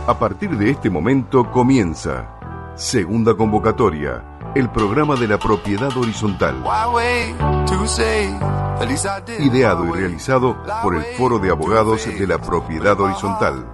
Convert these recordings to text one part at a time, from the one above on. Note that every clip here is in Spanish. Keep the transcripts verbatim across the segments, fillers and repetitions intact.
A partir de este momento comienza Segunda Convocatoria, el programa de la propiedad horizontal. Ideado y realizado por el Foro de Abogados de la Propiedad Horizontal.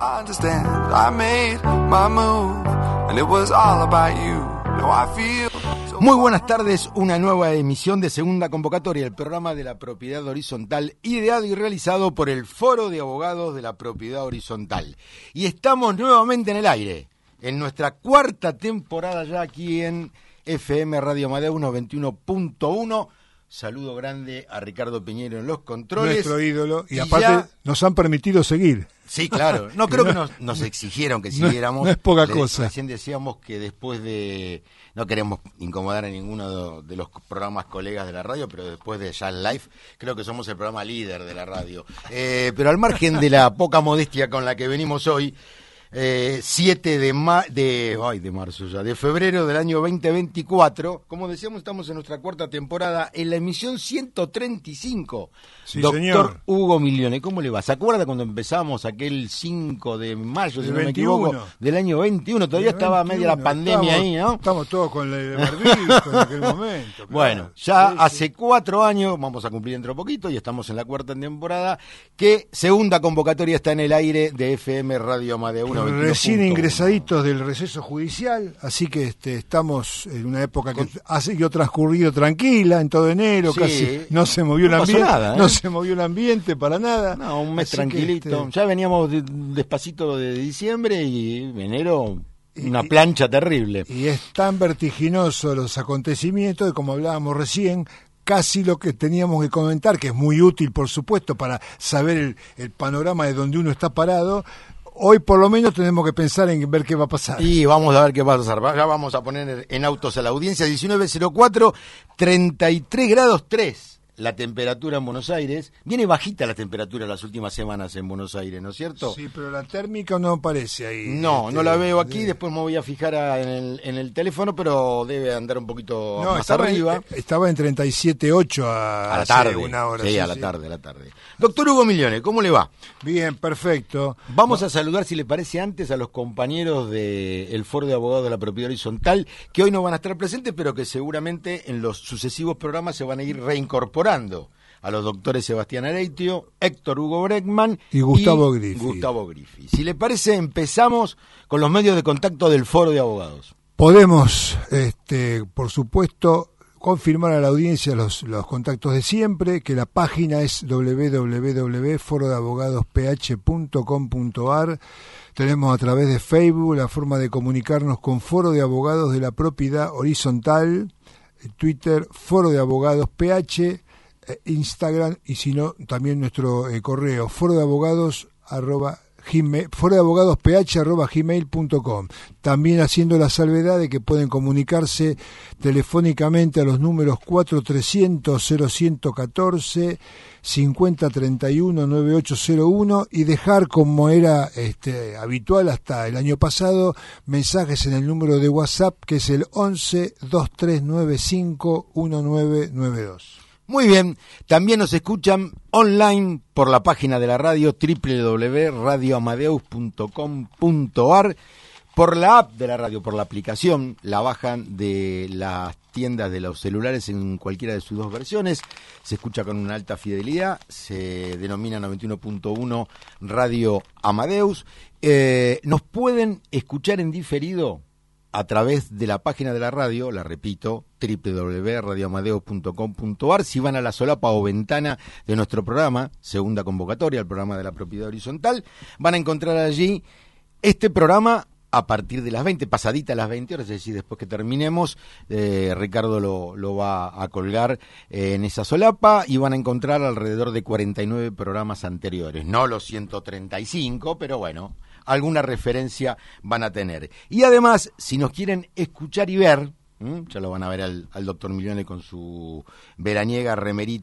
Muy buenas tardes, una nueva emisión de Segunda Convocatoria, el programa de la propiedad horizontal, ideado y realizado por el Foro de Abogados de la Propiedad Horizontal. Y estamos nuevamente en el aire, en nuestra cuarta temporada ya aquí en F M Radio Amadeus noventa y uno punto uno. Saludo grande a Ricardo Piñero en los controles. Nuestro ídolo, y, y aparte ya... nos han permitido seguir. Sí, claro. No creo que nos, nos exigieron que siguiéramos. No, no es poca Le, cosa. Recién decíamos que después de... No queremos incomodar a ninguno de los programas colegas de la radio, pero después de ya el live, creo que somos el programa líder de la radio. Eh, pero al margen de la poca modestia con la que venimos hoy, eh, siete de, ma- de, ay, de marzo ya, de febrero del año veinte veinticuatro, como decíamos, estamos en nuestra cuarta temporada, en la emisión ciento treinta y cinco. Sí, Doctor señor. Hugo Milione, ¿cómo le va? ¿Se acuerda cuando empezamos aquel cinco de mayo, si no me veintiuno. equivoco, del año veintiuno? Todavía estaba media la pandemia estamos, ahí, ¿no? Estamos todos con el barbijo en aquel momento. Claro. Bueno, ya sí, hace sí. cuatro años, vamos a cumplir dentro de poquito, y estamos en la cuarta temporada, que Segunda Convocatoria está en el aire de F M Radio Amadeus noventa y uno punto uno. Recién ingresaditos del receso judicial, así que este, estamos en una época que ha seguido transcurrido tranquila, en todo enero, Sí, casi no se movió no el pasó ambiente, nada, ¿eh? no se movió el ambiente para nada. No, un mes Así tranquilito. que, este, Ya veníamos de- despacito de diciembre y enero una Y- plancha terrible. Y es tan vertiginoso los acontecimientos que, como hablábamos recién, casi lo que teníamos que comentar, que es muy útil, por supuesto, para saber el, el panorama de donde uno está parado, hoy por lo menos tenemos que pensar en ver qué va a pasar. Y vamos a ver qué va a pasar. Ya vamos a poner en autos a la audiencia. diecinueve cero cuatro, treinta y tres grados tres. La temperatura en Buenos Aires. Viene bajita la temperatura las últimas semanas en Buenos Aires, ¿no es cierto? Sí, pero la térmica no aparece ahí. No, este, no la veo aquí. de... Después me voy a fijar a, en, el, en el teléfono, pero debe andar un poquito No, más estaba arriba. En, estaba en treinta y siete punto ocho a, A la tarde. una hora. Sí, Sí, a la sí. tarde, a la tarde. Doctor Hugo Milione, ¿cómo le va? Bien, perfecto. Vamos a saludar, si le parece, antes a los compañeros del Foro de Abogados de la Propiedad Horizontal, que hoy no van a estar presentes, pero que seguramente en los sucesivos programas se van a ir reincorporando. A los doctores Sebastián Areitio, Héctor Hugo Breckman Y Gustavo Griffi. Gustavo Griffi. Si le parece, empezamos con los medios de contacto del Foro de Abogados. Podemos, este, por supuesto, confirmar a la audiencia los, los contactos de siempre, que la página es doble u doble u doble u punto foro de abogados p h punto com punto a r. Tenemos a través de Facebook la forma de comunicarnos con Foro de Abogados de la Propiedad Horizontal, Twitter, Foro de Abogados P H, Instagram, y si no, también nuestro eh, correo, foro de abogados arroba gmail, foro de abogados ph arroba gmail punto com. También haciendo la salvedad de que pueden comunicarse telefónicamente a los números cuatro trescientos, cero ciento catorce, cincuenta treinta y uno, noventa y ocho cero uno, y dejar, como era este, habitual hasta el año pasado, mensajes en el número de WhatsApp, que es el once, dos tres nueve cinco, uno nueve nueve dos. Muy bien, también nos escuchan online por la página de la radio doble u doble u doble u punto radio amadeus punto com punto a r, por la app de la radio, por la aplicación, la bajan de las tiendas de los celulares en cualquiera de sus dos versiones, se escucha con una alta fidelidad, se denomina noventa y uno punto uno Radio Amadeus, eh, nos pueden escuchar en diferido a través de la página de la radio, la repito, doble u doble u doble u punto radio amadeus punto com punto a r. Si van a la solapa o ventana de nuestro programa, Segunda Convocatoria, el programa de la propiedad horizontal, van a encontrar allí este programa a partir de las veinte, pasadita las veinte horas, es decir, después que terminemos, eh, Ricardo lo, lo va a colgar eh, en esa solapa, y van a encontrar alrededor de cuarenta y nueve programas anteriores, no los ciento treinta y cinco, pero bueno, alguna referencia van a tener. Y además, si nos quieren escuchar y ver, ¿m? Ya lo van a ver al, al doctor Milione con su veraniega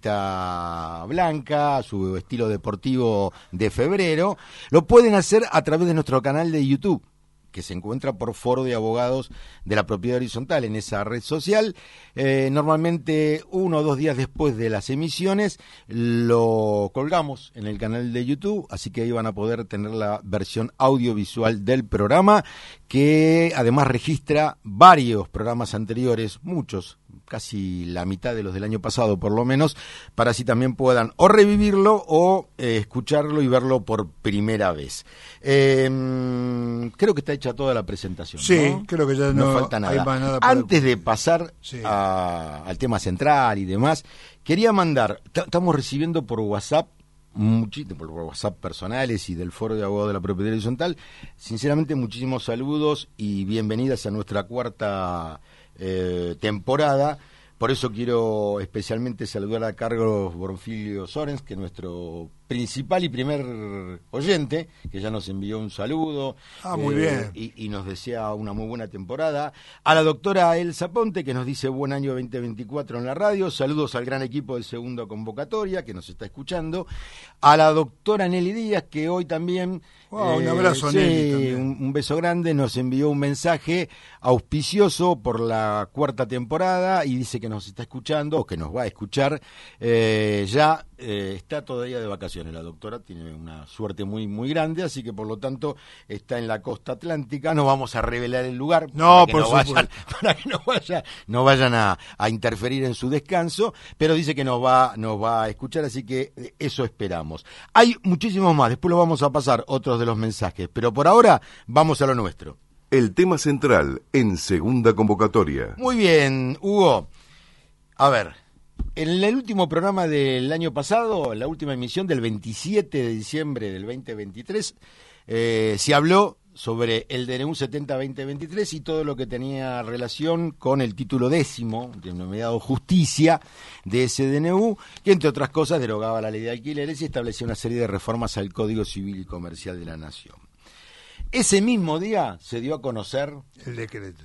remerita blanca, su estilo deportivo de febrero, lo pueden hacer a través de nuestro canal de YouTube, que se encuentra por Foro de Abogados de la Propiedad Horizontal en esa red social. Eh, normalmente uno o dos días después de las emisiones lo colgamos en el canal de YouTube, así que ahí van a poder tener la versión audiovisual del programa, que además registra varios programas anteriores, muchos, casi la mitad de los del año pasado por lo menos, para así también puedan o revivirlo o eh, escucharlo y verlo por primera vez. Eh, creo que está hecha toda la presentación. Sí, ¿no? creo que ya no, no falta nada. Hay más nada para... Antes de pasar sí. a, al tema central y demás, quería mandar, estamos recibiendo por WhatsApp, muchísimo, por WhatsApp personales y del Foro de Abogados de la Propiedad Horizontal, sinceramente muchísimos saludos y bienvenidas a nuestra cuarta eh, temporada. Por eso quiero especialmente saludar a Carlos Bonfilio Sorens, que es nuestro principal y primer oyente, que ya nos envió un saludo. Ah, muy eh, bien. Y, y nos desea una muy buena temporada. A la doctora Elsa Ponte, que nos dice buen año veinte veinticuatro en la radio. Saludos al gran equipo del Segundo Convocatoria, que nos está escuchando. A la doctora Nelly Díaz, que hoy también... Wow, eh, un abrazo, sí, Nelly. También. Un, un beso grande. Nos envió un mensaje auspicioso por la cuarta temporada y dice que nos está escuchando, o que nos va a escuchar. Eh, ya eh, está todavía de vacaciones. La doctora tiene una suerte muy muy grande, así que por lo tanto está en la costa atlántica. No vamos a revelar el lugar no, para que por no supuesto. vayan, para que no vayan, no vayan a, a interferir en su descanso, pero dice que nos va, nos va a escuchar, así que eso esperamos. Hay muchísimos más, después lo vamos a pasar otros de los mensajes, pero por ahora vamos a lo nuestro. El tema central en Segunda Convocatoria. Muy bien, Hugo. A ver, en el último programa del año pasado, la última emisión del veintisiete de diciembre del veinte veintitrés, eh, se habló sobre el D N U setenta veinte veintitrés y todo lo que tenía relación con el título décimo, denominado Justicia, de ese D N U, que entre otras cosas derogaba la ley de alquileres y establecía una serie de reformas al Código Civil y Comercial de la Nación. Ese mismo día se dio a conocer... El decreto.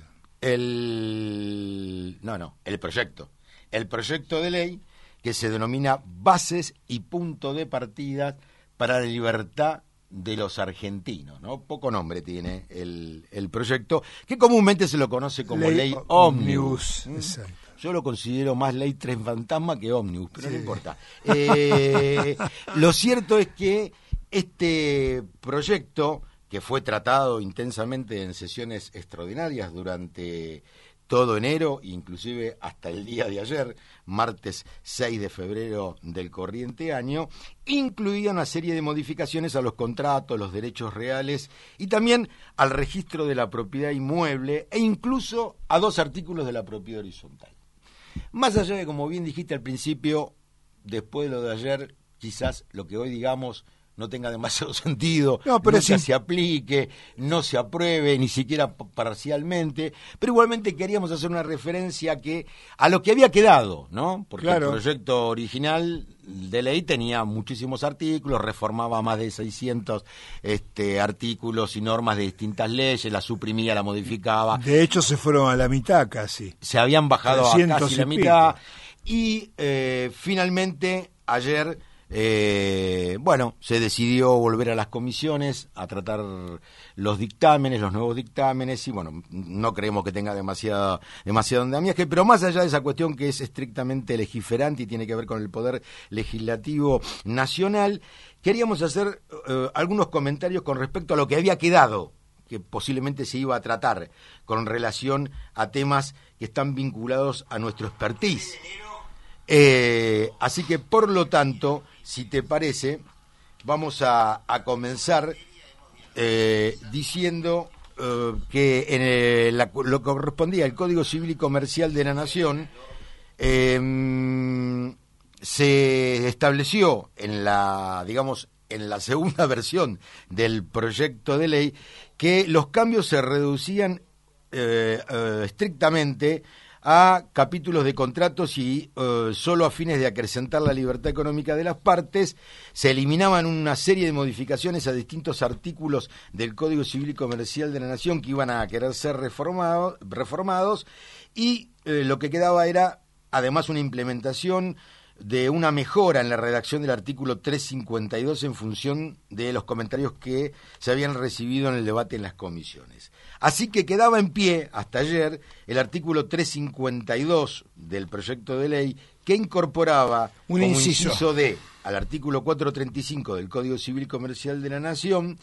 El... No, no, el proyecto. El proyecto de ley que se denomina Bases y Punto de Partida para la Libertad de los Argentinos, ¿no? Poco nombre tiene el, el proyecto, que comúnmente se lo conoce como Ley, ley Ómnibus. ¿Mm? Exacto. Yo lo considero más Ley Tren Fantasma que Ómnibus, pero sí. No importa. Eh, lo cierto es que este proyecto, que fue tratado intensamente en sesiones extraordinarias durante todo enero, inclusive hasta el día de ayer, martes seis de febrero del corriente año, incluía una serie de modificaciones a los contratos, los derechos reales y también al registro de la propiedad inmueble e incluso a dos artículos de la propiedad horizontal. Más allá de, como bien dijiste al principio, después de lo de ayer, quizás lo que hoy digamos no tenga demasiado sentido, no, pero nunca sí. se aplique, no se apruebe, ni siquiera parcialmente, pero igualmente queríamos hacer una referencia que a lo que había quedado, ¿no? Porque claro. El proyecto original de ley tenía muchísimos artículos, reformaba más de seiscientos este, artículos y normas de distintas leyes, la suprimía, la modificaba. De hecho se fueron a la mitad casi. Se habían bajado a casi la mitad y eh, finalmente ayer... Eh, bueno, se decidió volver a las comisiones a tratar los dictámenes, los nuevos dictámenes y bueno, no creemos que tenga demasiado, demasiado andamiaje, pero más allá de esa cuestión que es estrictamente legiferante y tiene que ver con el poder legislativo nacional, queríamos hacer eh, algunos comentarios con respecto a lo que había quedado, que posiblemente se iba a tratar con relación a temas que están vinculados a nuestro expertise. Eh, así que, por lo tanto, si te parece, vamos a, a comenzar eh, diciendo eh, que en el, la, lo que correspondía al Código Civil y Comercial de la Nación eh, se estableció en la, digamos, en la segunda versión del proyecto de ley que los cambios se reducían eh, eh, estrictamente a capítulos de contratos y uh, solo a fines de acrecentar la libertad económica de las partes. Se eliminaban una serie de modificaciones a distintos artículos del Código Civil y Comercial de la Nación que iban a querer ser reformado, reformados y eh, lo que quedaba era además una implementación de una mejora en la redacción del artículo trescientos cincuenta y dos en función de los comentarios que se habían recibido en el debate en las comisiones. Así que quedaba en pie, hasta ayer, el artículo trescientos cincuenta y dos del proyecto de ley que incorporaba un como inciso. inciso D al artículo cuatrocientos treinta y cinco del Código Civil Comercial de la Nación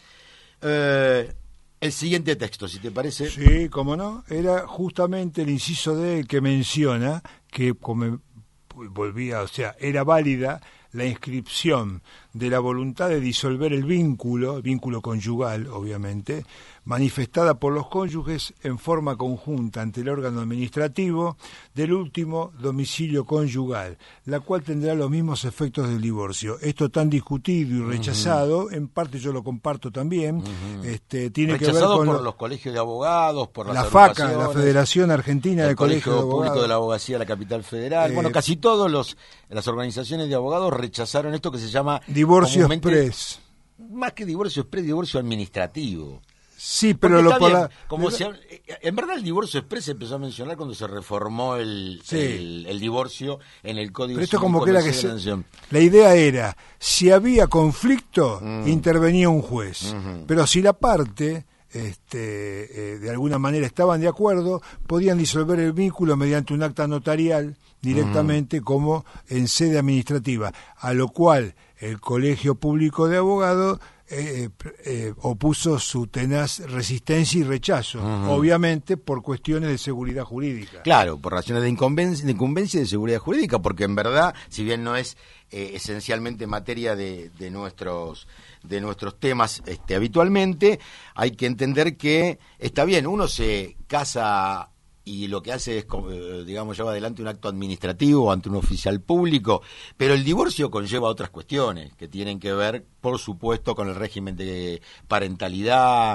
eh, el siguiente texto, si te parece. Sí, cómo no, era justamente el inciso D el que menciona que como volvía, o sea, era válida la inscripción de la voluntad de disolver el vínculo, el vínculo conyugal, obviamente, manifestada por los cónyuges en forma conjunta ante el órgano administrativo del último domicilio conyugal, la cual tendrá los mismos efectos del divorcio. Esto tan discutido y rechazado, uh-huh. en parte yo lo comparto también, uh-huh. este, tiene rechazado que ver con por lo, los colegios de abogados, por las la FACA, la Federación Argentina de Colegios de Abogados, Público de la Abogacía de la Capital Federal. Eh, bueno, casi todos los las organizaciones de abogados rechazaron esto que se llama divorcio exprés. Más que divorcio exprés, divorcio administrativo. Sí, pero lo por la... como se, en verdad el divorcio exprés se empezó a mencionar cuando se reformó el, sí. el, el divorcio en el Código Civil. Pero esto Civil como que era que se, se, la idea era, si había conflicto, mm. intervenía un juez. Uh-huh. Pero si la parte, este, eh, de alguna manera estaban de acuerdo, podían disolver el vínculo mediante un acta notarial directamente uh-huh. como en sede administrativa, a lo cual el Colegio Público de Abogados Eh, eh, opuso su tenaz resistencia y rechazo, uh-huh. obviamente por cuestiones de seguridad jurídica. Claro, por razones de incumbencia, de incumbencia y de seguridad jurídica, porque en verdad, si bien no es eh, esencialmente materia de, de nuestros de nuestros temas este, habitualmente, hay que entender que está bien, uno se casa y lo que hace es, digamos, lleva adelante un acto administrativo ante un oficial público, pero el divorcio conlleva otras cuestiones que tienen que ver, por supuesto, con el régimen de parentalidad,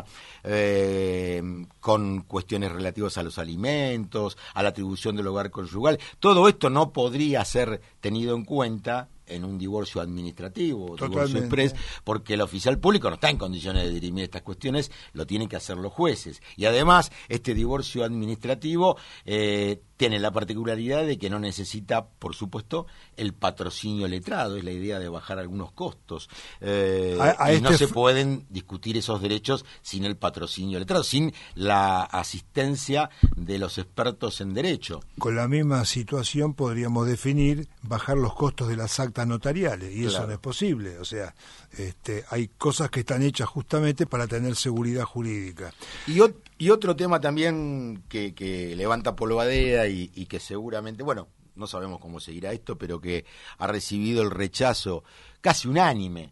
eh, con cuestiones relativas a los alimentos, a la atribución del hogar conyugal. Todo esto no podría ser tenido en cuenta en un divorcio administrativo, divorcio exprés, porque el oficial público no está en condiciones de dirimir estas cuestiones, lo tienen que hacer los jueces. Y además, este divorcio administrativo eh, tiene la particularidad de que no necesita, por supuesto, el patrocinio letrado, es la idea de bajar algunos costos. Eh, a, a y este no se pueden discutir esos derechos sin el patrocinio letrado, sin la asistencia de los expertos en derecho. Con la misma situación podríamos definir bajar los costos de las actas notariales, y eso claro. no es posible. O sea, este, hay cosas que están hechas justamente para tener seguridad jurídica. Y, o, y otro tema también que, que levanta polvadera y, y que seguramente, bueno, no sabemos cómo seguirá esto, pero que ha recibido el rechazo casi unánime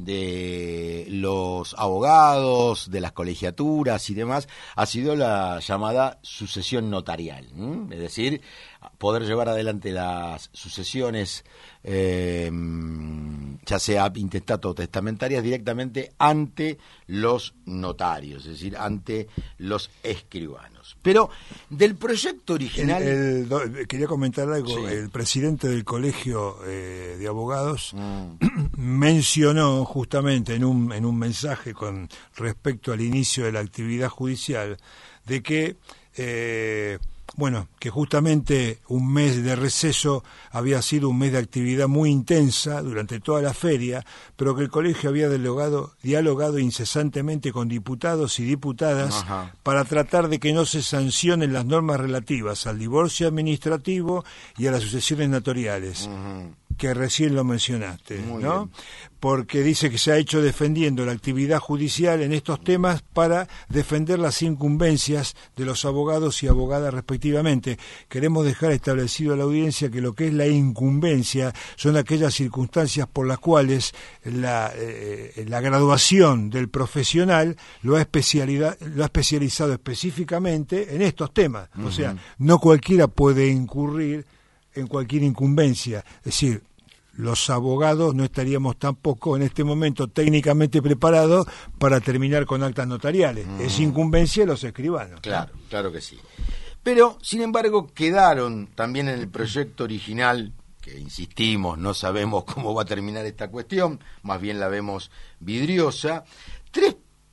de los abogados, de las colegiaturas y demás, ha sido la llamada sucesión notarial, ¿m? Es decir, poder llevar adelante las sucesiones, eh, ya sea intestato o testamentarias, directamente ante los notarios, es decir, ante los escribanos. Pero del proyecto original... El, el, quería comentar algo. Sí. El presidente del Colegio eh, de Abogados mm. mencionó justamente en un, en un mensaje con respecto al inicio de la actividad judicial de que... Eh, Bueno, que justamente un mes de receso había sido un mes de actividad muy intensa durante toda la feria, pero que el colegio había dialogado, dialogado incesantemente con diputados y diputadas Ajá. para tratar de que no se sancionen las normas relativas al divorcio administrativo y a las sucesiones notariales. Ajá. Que recién lo mencionaste, Muy ¿no? Bien. Porque dice que se ha hecho defendiendo la actividad judicial en estos temas para defender las incumbencias de los abogados y abogadas respectivamente. Queremos dejar establecido a la audiencia que lo que es la incumbencia son aquellas circunstancias por las cuales la, eh, la graduación del profesional lo ha, especialidad, lo ha especializado específicamente en estos temas. Uh-huh. O sea, no cualquiera puede incurrir en cualquier incumbencia. Es decir, los abogados no estaríamos tampoco en este momento técnicamente preparados para terminar con actas notariales. Mm. Es incumbencia de los escribanos. Claro, ¿no? Claro que sí. Pero, sin embargo, quedaron también en el proyecto original, que insistimos, no sabemos cómo va a terminar esta cuestión, más bien la vemos vidriosa, tres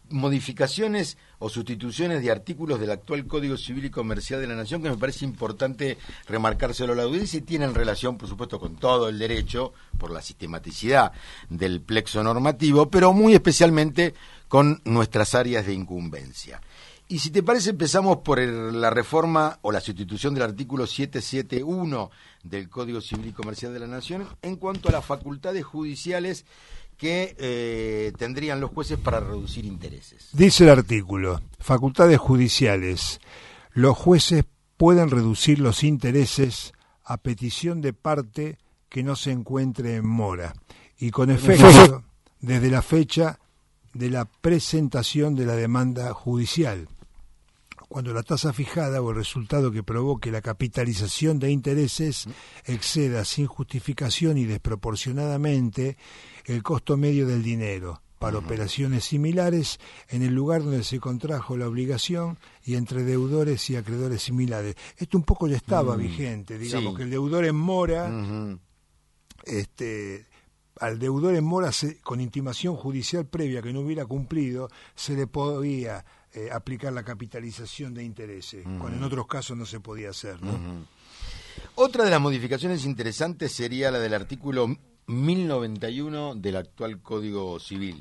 modificaciones o sustituciones de artículos del actual Código Civil y Comercial de la Nación, que me parece importante remarcárselo a la audiencia, y tienen relación, por supuesto, con todo el derecho, por la sistematicidad del plexo normativo, pero muy especialmente con nuestras áreas de incumbencia. Y si te parece, empezamos por el, la reforma o la sustitución del artículo setecientos setenta y uno del Código Civil y Comercial de la Nación en cuanto a las facultades judiciales que eh, tendrían los jueces para reducir intereses. Dice el artículo, facultades judiciales. Los jueces pueden reducir los intereses a petición de parte que no se encuentre en mora y con efecto desde la fecha de la presentación de la demanda judicial. Cuando la tasa fijada o el resultado que provoque la capitalización de intereses exceda sin justificación y desproporcionadamente el costo medio del dinero para uh-huh. operaciones similares en el lugar donde se contrajo la obligación y entre deudores y acreedores similares. Esto un poco ya estaba uh-huh. vigente, digamos, sí. que el deudor en mora, uh-huh. este, al deudor en mora se, con intimación judicial previa que no hubiera cumplido, se le podía Eh, aplicar la capitalización de intereses, uh-huh. cuando en otros casos no se podía hacer, ¿no? Uh-huh. Otra de las modificaciones interesantes sería la del artículo mil noventa y uno del actual Código Civil.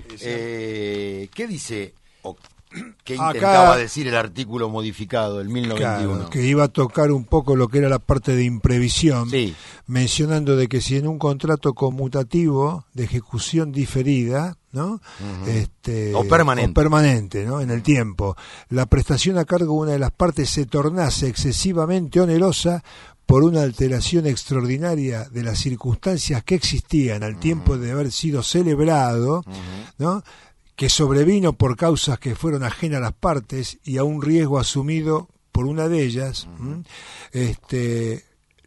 Eh, ¿Qué dice o qué intentaba Acá, decir el artículo modificado del mil noventa y uno? Claro, que iba a tocar un poco lo que era la parte de imprevisión, sí. mencionando de que si en un contrato conmutativo de ejecución diferida, ¿no? Uh-huh. Este, o permanente, o permanente, ¿no? En el tiempo, la prestación a cargo de una de las partes se tornase excesivamente onerosa por una alteración extraordinaria de las circunstancias que existían al uh-huh. tiempo de haber sido celebrado, uh-huh. ¿no? que sobrevino por causas que fueron ajenas a las partes y a un riesgo asumido por una de ellas, uh-huh. este,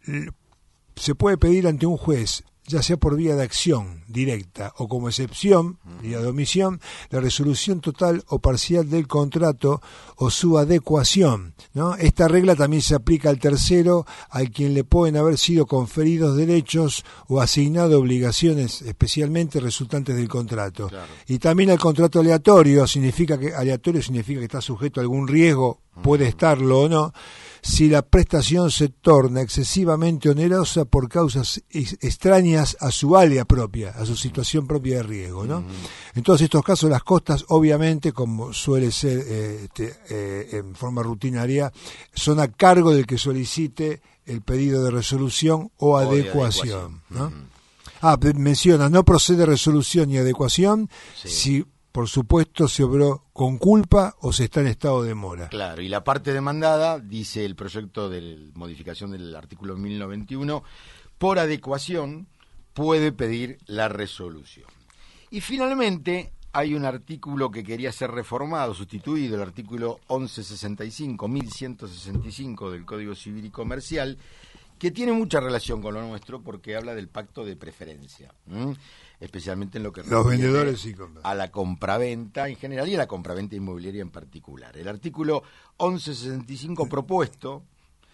se puede pedir ante un juez, ya sea por vía de acción directa o como excepción, vía de omisión, la resolución total o parcial del contrato o su adecuación, ¿no? Esta regla también se aplica al tercero, al quien le pueden haber sido conferidos derechos o asignado obligaciones especialmente resultantes del contrato. Claro. Y también al contrato aleatorio, significa que aleatorio significa que está sujeto a algún riesgo, puede estarlo o no, si la prestación se torna excesivamente onerosa por causas extrañas a su área propia, a su situación propia de riesgo, ¿no? Uh-huh. En todos estos casos las costas, obviamente, como suele ser eh, este, eh, en forma rutinaria, son a cargo del que solicite el pedido de resolución o, o adecuación, adecuación, ¿no? Uh-huh. Ah, menciona, no procede resolución ni adecuación sí. si por supuesto se obró con culpa o se está en estado de mora. Claro, y la parte demandada, dice el proyecto de modificación del artículo mil noventa y uno, por adecuación puede pedir la resolución. Y finalmente hay un artículo que quería ser reformado, sustituido, el artículo once sesenta y cinco, mil ciento sesenta y cinco del Código Civil y Comercial, que tiene mucha relación con lo nuestro porque habla del pacto de preferencia, ¿m? especialmente en lo que los vendedores y a la compraventa en general y a la compraventa inmobiliaria en particular. El artículo once sesenta y cinco propuesto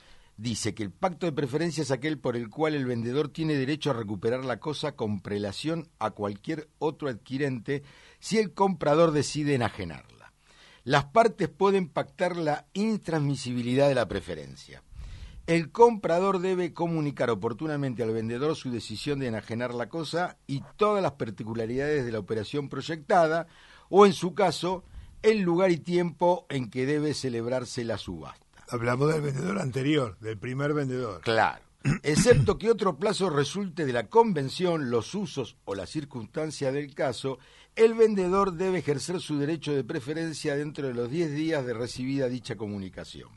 dice que el pacto de preferencia es aquel por el cual el vendedor tiene derecho a recuperar la cosa con prelación a cualquier otro adquirente si el comprador decide enajenarla. Las partes pueden pactar la intransmisibilidad de la preferencia. El comprador debe comunicar oportunamente al vendedor su decisión de enajenar la cosa y todas las particularidades de la operación proyectada, o en su caso, el lugar y tiempo en que debe celebrarse la subasta. Hablamos del vendedor anterior, del primer vendedor. Claro. Excepto que otro plazo resulte de la convención, los usos o la circunstancia del caso, el vendedor debe ejercer su derecho de preferencia dentro de los diez días de recibida dicha comunicación.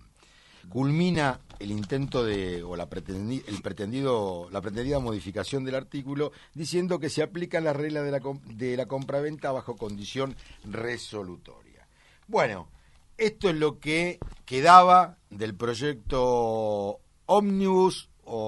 Culmina el intento de o la, pretendi, el pretendido la pretendida modificación del artículo diciendo que se aplican las reglas de la, de la compraventa bajo condición resolutoria. Bueno, esto es lo que quedaba del proyecto Ómnibus,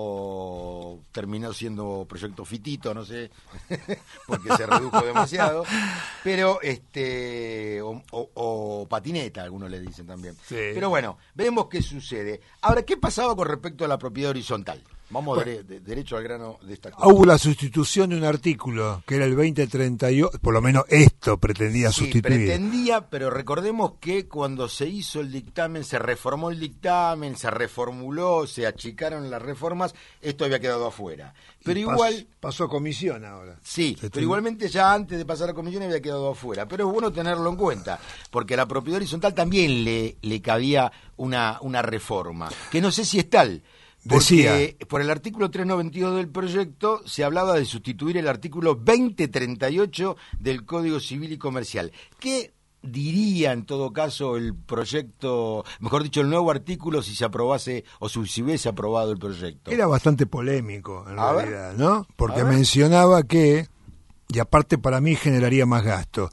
o terminó siendo proyecto Fitito, no sé, porque se redujo demasiado, pero este o, o, o patineta, algunos le dicen también. Sí. Pero bueno, veremos qué sucede. Ahora, ¿qué pasaba con respecto a la propiedad horizontal? Vamos Bueno, de, de, derecho al grano de esta cosa. Hubo la sustitución de un artículo, que era el veinte treinta y ocho, por lo menos esto pretendía Sí, sustituir. pretendía, pero recordemos que cuando se hizo el dictamen, se reformó el dictamen, se reformuló, se achicaron las reformas, esto había quedado afuera. Pero Y pas- igual... Pasó a comisión ahora. Sí, Se pero tuvo- igualmente ya antes de pasar a comisión había quedado afuera. Pero es bueno tenerlo en cuenta, porque a la propiedad horizontal también le, le cabía una, una reforma, que no sé si es tal. Porque Decía. por el artículo trescientos noventa y dos del proyecto se hablaba de sustituir el artículo veinte treinta y ocho del Código Civil y Comercial. ¿Qué diría en todo caso el proyecto, mejor dicho, el nuevo artículo si se aprobase o si se hubiese aprobado el proyecto? Era bastante polémico, en A ver. realidad, ¿no? Porque A ver. mencionaba que, y aparte para mí generaría más gasto,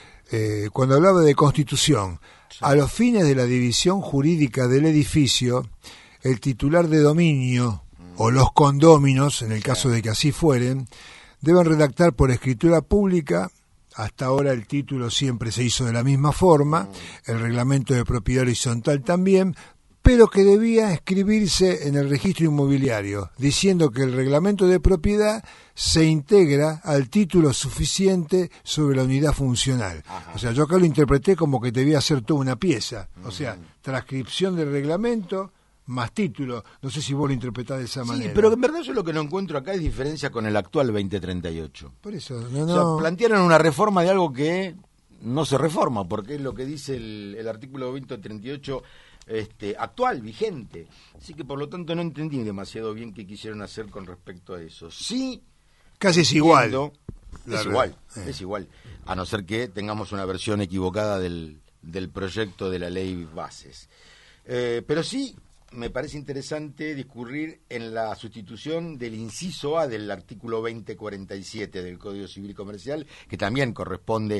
eh, cuando hablaba de constitución, a los fines de la división jurídica del edificio, el titular de dominio o los condóminos, en el caso de que así fueren, deben redactar por escritura pública. Hasta ahora el título siempre se hizo de la misma forma, el reglamento de propiedad horizontal también, pero que debía escribirse en el registro inmobiliario, diciendo que el reglamento de propiedad se integra al título suficiente sobre la unidad funcional. Ajá. O sea, yo acá lo interpreté como que debía ser toda una pieza, o sea, transcripción del reglamento más título. No sé si vos lo interpretás de esa Sí, manera. pero en verdad yo lo que no encuentro acá es diferencia con el actual veinte treinta y ocho. Por eso, no, O sea, no. plantearon una reforma de algo que no se reforma, porque es lo que dice el, el artículo veinte treinta y ocho este, actual, vigente. Así que por lo tanto no entendí demasiado bien qué quisieron hacer con respecto a eso. Sí, Casi es igual. entiendo- La es verdad. igual, Eh. es igual. A no ser que tengamos una versión equivocada del, del proyecto de la ley bases. Eh, pero sí me parece interesante discurrir en la sustitución del inciso A del artículo veinte cuarenta y siete del Código Civil y Comercial, que también corresponde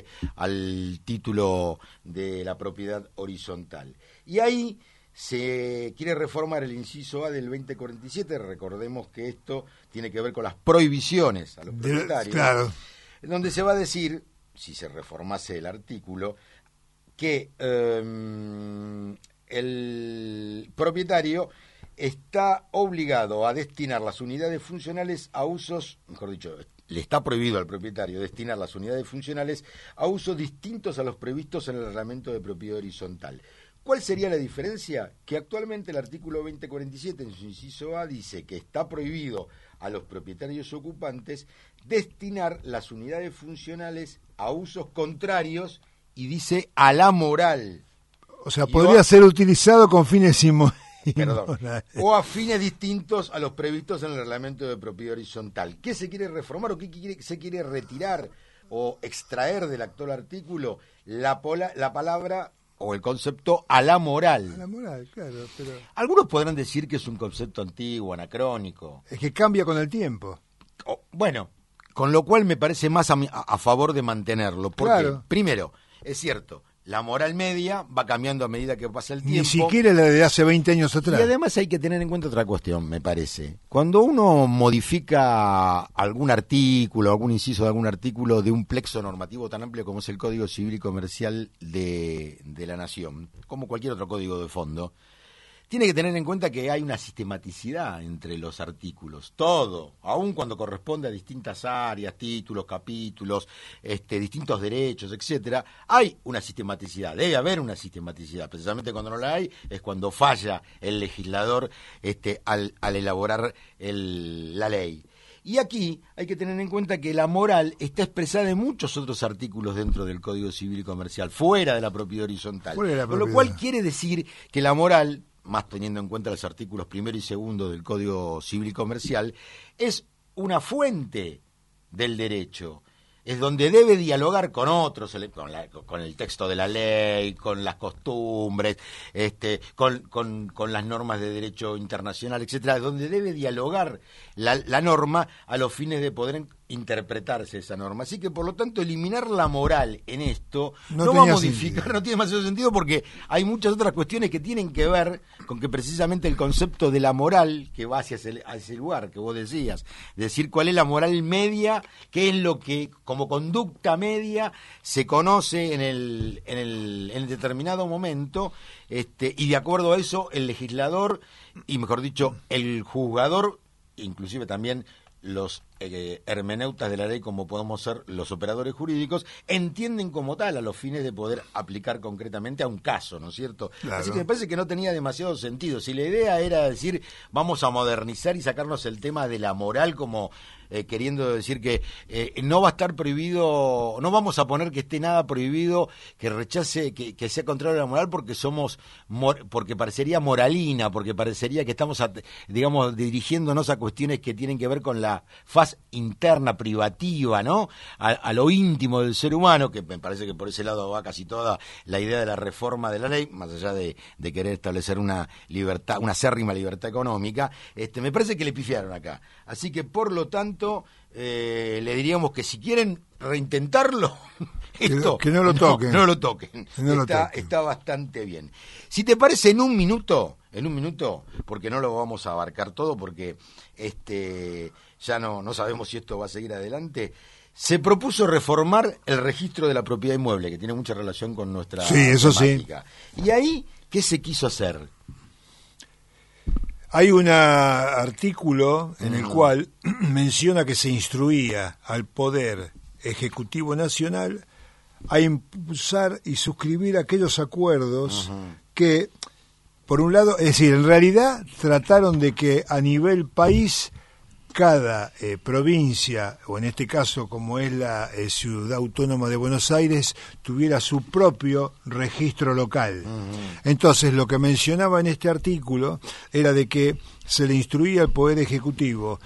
al título de la propiedad horizontal. Y ahí se quiere reformar el inciso A del veinte cuarenta y siete, recordemos que esto tiene que ver con las prohibiciones a los De- propietarios, claro. en donde se va a decir, si se reformase el artículo, que eh, el propietario está obligado a destinar las unidades funcionales a usos, mejor dicho, le está prohibido al propietario destinar las unidades funcionales a usos distintos a los previstos en el reglamento de propiedad horizontal. ¿Cuál sería la diferencia? Que actualmente el artículo veinte cuarenta y siete en su inciso A dice que está prohibido a los propietarios ocupantes destinar las unidades funcionales a usos contrarios y dice a la moral. O sea, Y podría o- ser utilizado con fines inmo- Perdón, inmorales. o a fines distintos a los previstos en el reglamento de propiedad horizontal. ¿Qué se quiere reformar o qué quiere- se quiere retirar o extraer del actual artículo? La, pola- la palabra o el concepto a la moral. A la moral, claro, pero Algunos podrán decir que es un concepto antiguo, anacrónico. es que cambia con el tiempo. O- bueno, con lo cual me parece más a, mi- a- a favor de mantenerlo. Porque, Claro. primero, es cierto, la moral media va cambiando a medida que pasa el tiempo. Ni siquiera la de hace veinte años atrás. Y además hay que tener en cuenta otra cuestión, me parece. Cuando uno modifica algún artículo, algún inciso de algún artículo de un plexo normativo tan amplio como es el Código Civil y Comercial de, de la Nación, como cualquier otro código de fondo, tiene que tener en cuenta que hay una sistematicidad entre los artículos, todo, aun cuando corresponde a distintas áreas, títulos, capítulos, este, distintos derechos, etcétera, hay una sistematicidad, debe haber una sistematicidad. Precisamente cuando no la hay es cuando falla el legislador este, al, al elaborar el, la ley. Y aquí hay que tener en cuenta que la moral está expresada en muchos otros artículos dentro del Código Civil y Comercial, fuera de la propiedad horizontal. Fuera de la Con lo propiedad. cual quiere decir que la moral, más teniendo en cuenta los artículos primero y segundo del Código Civil y Comercial, es una fuente del derecho. Es donde debe dialogar con otros, ele- con, la- con el texto de la ley, con las costumbres, este, con, con- con las normas de derecho internacional, etcétera, donde debe dialogar la, la norma a los fines de poder en- interpretarse esa norma. Así que, por lo tanto, eliminar la moral en esto No no, va a tenía modificar, sentido. no tiene demasiado sentido porque hay muchas otras cuestiones que tienen que ver con que precisamente el concepto de la moral que va hacia ese, hacia ese lugar que vos decías, decir cuál es la moral media, qué es lo que como conducta media se conoce en el, en el, en el determinado momento, este, y de acuerdo a eso el legislador y mejor dicho el juzgador inclusive también los eh, hermeneutas de la ley, como podemos ser los operadores jurídicos, entienden como tal a los fines de poder aplicar concretamente a un caso, ¿no es cierto? Claro. Así que me parece que no tenía demasiado sentido. Si la idea era decir, vamos a modernizar y sacarnos el tema de la moral como... Eh, queriendo decir que eh, no va a estar prohibido, no vamos a poner que esté nada prohibido, que rechace, que, que sea contrario a la moral porque somos, mor, porque parecería moralina, porque parecería que estamos, a, digamos, dirigiéndonos a cuestiones que tienen que ver con la faz interna, privativa, ¿no? A, a lo íntimo del ser humano, que me parece que por ese lado va casi toda la idea de la reforma de la ley, más allá de, de querer establecer una libertad, una acérrima libertad económica, este, me parece que le pifiaron acá. Así que, por lo tanto, Eh, le diríamos que si quieren reintentarlo, esto, que, no, que no lo toquen, no, no lo toquen. Que no está, lo toquen. Está bastante bien. Si te parece, en un minuto, en un minuto, porque no lo vamos a abarcar todo, porque este ya no, no sabemos si esto va a seguir adelante. Se propuso reformar el registro de la propiedad inmueble, que tiene mucha relación con nuestra sí, eso temática. Sí. Y ahí, ¿qué se quiso hacer? Hay un artículo en el cual menciona que se instruía al Poder Ejecutivo Nacional a impulsar y suscribir aquellos acuerdos uh-huh. que, por un lado, es decir, en realidad trataron de que a nivel país cada eh, provincia, o en este caso como es la eh, Ciudad Autónoma de Buenos Aires, tuviera su propio registro local. Uh-huh. Entonces, lo que mencionaba en este artículo era de que se le instruía al Poder Ejecutivo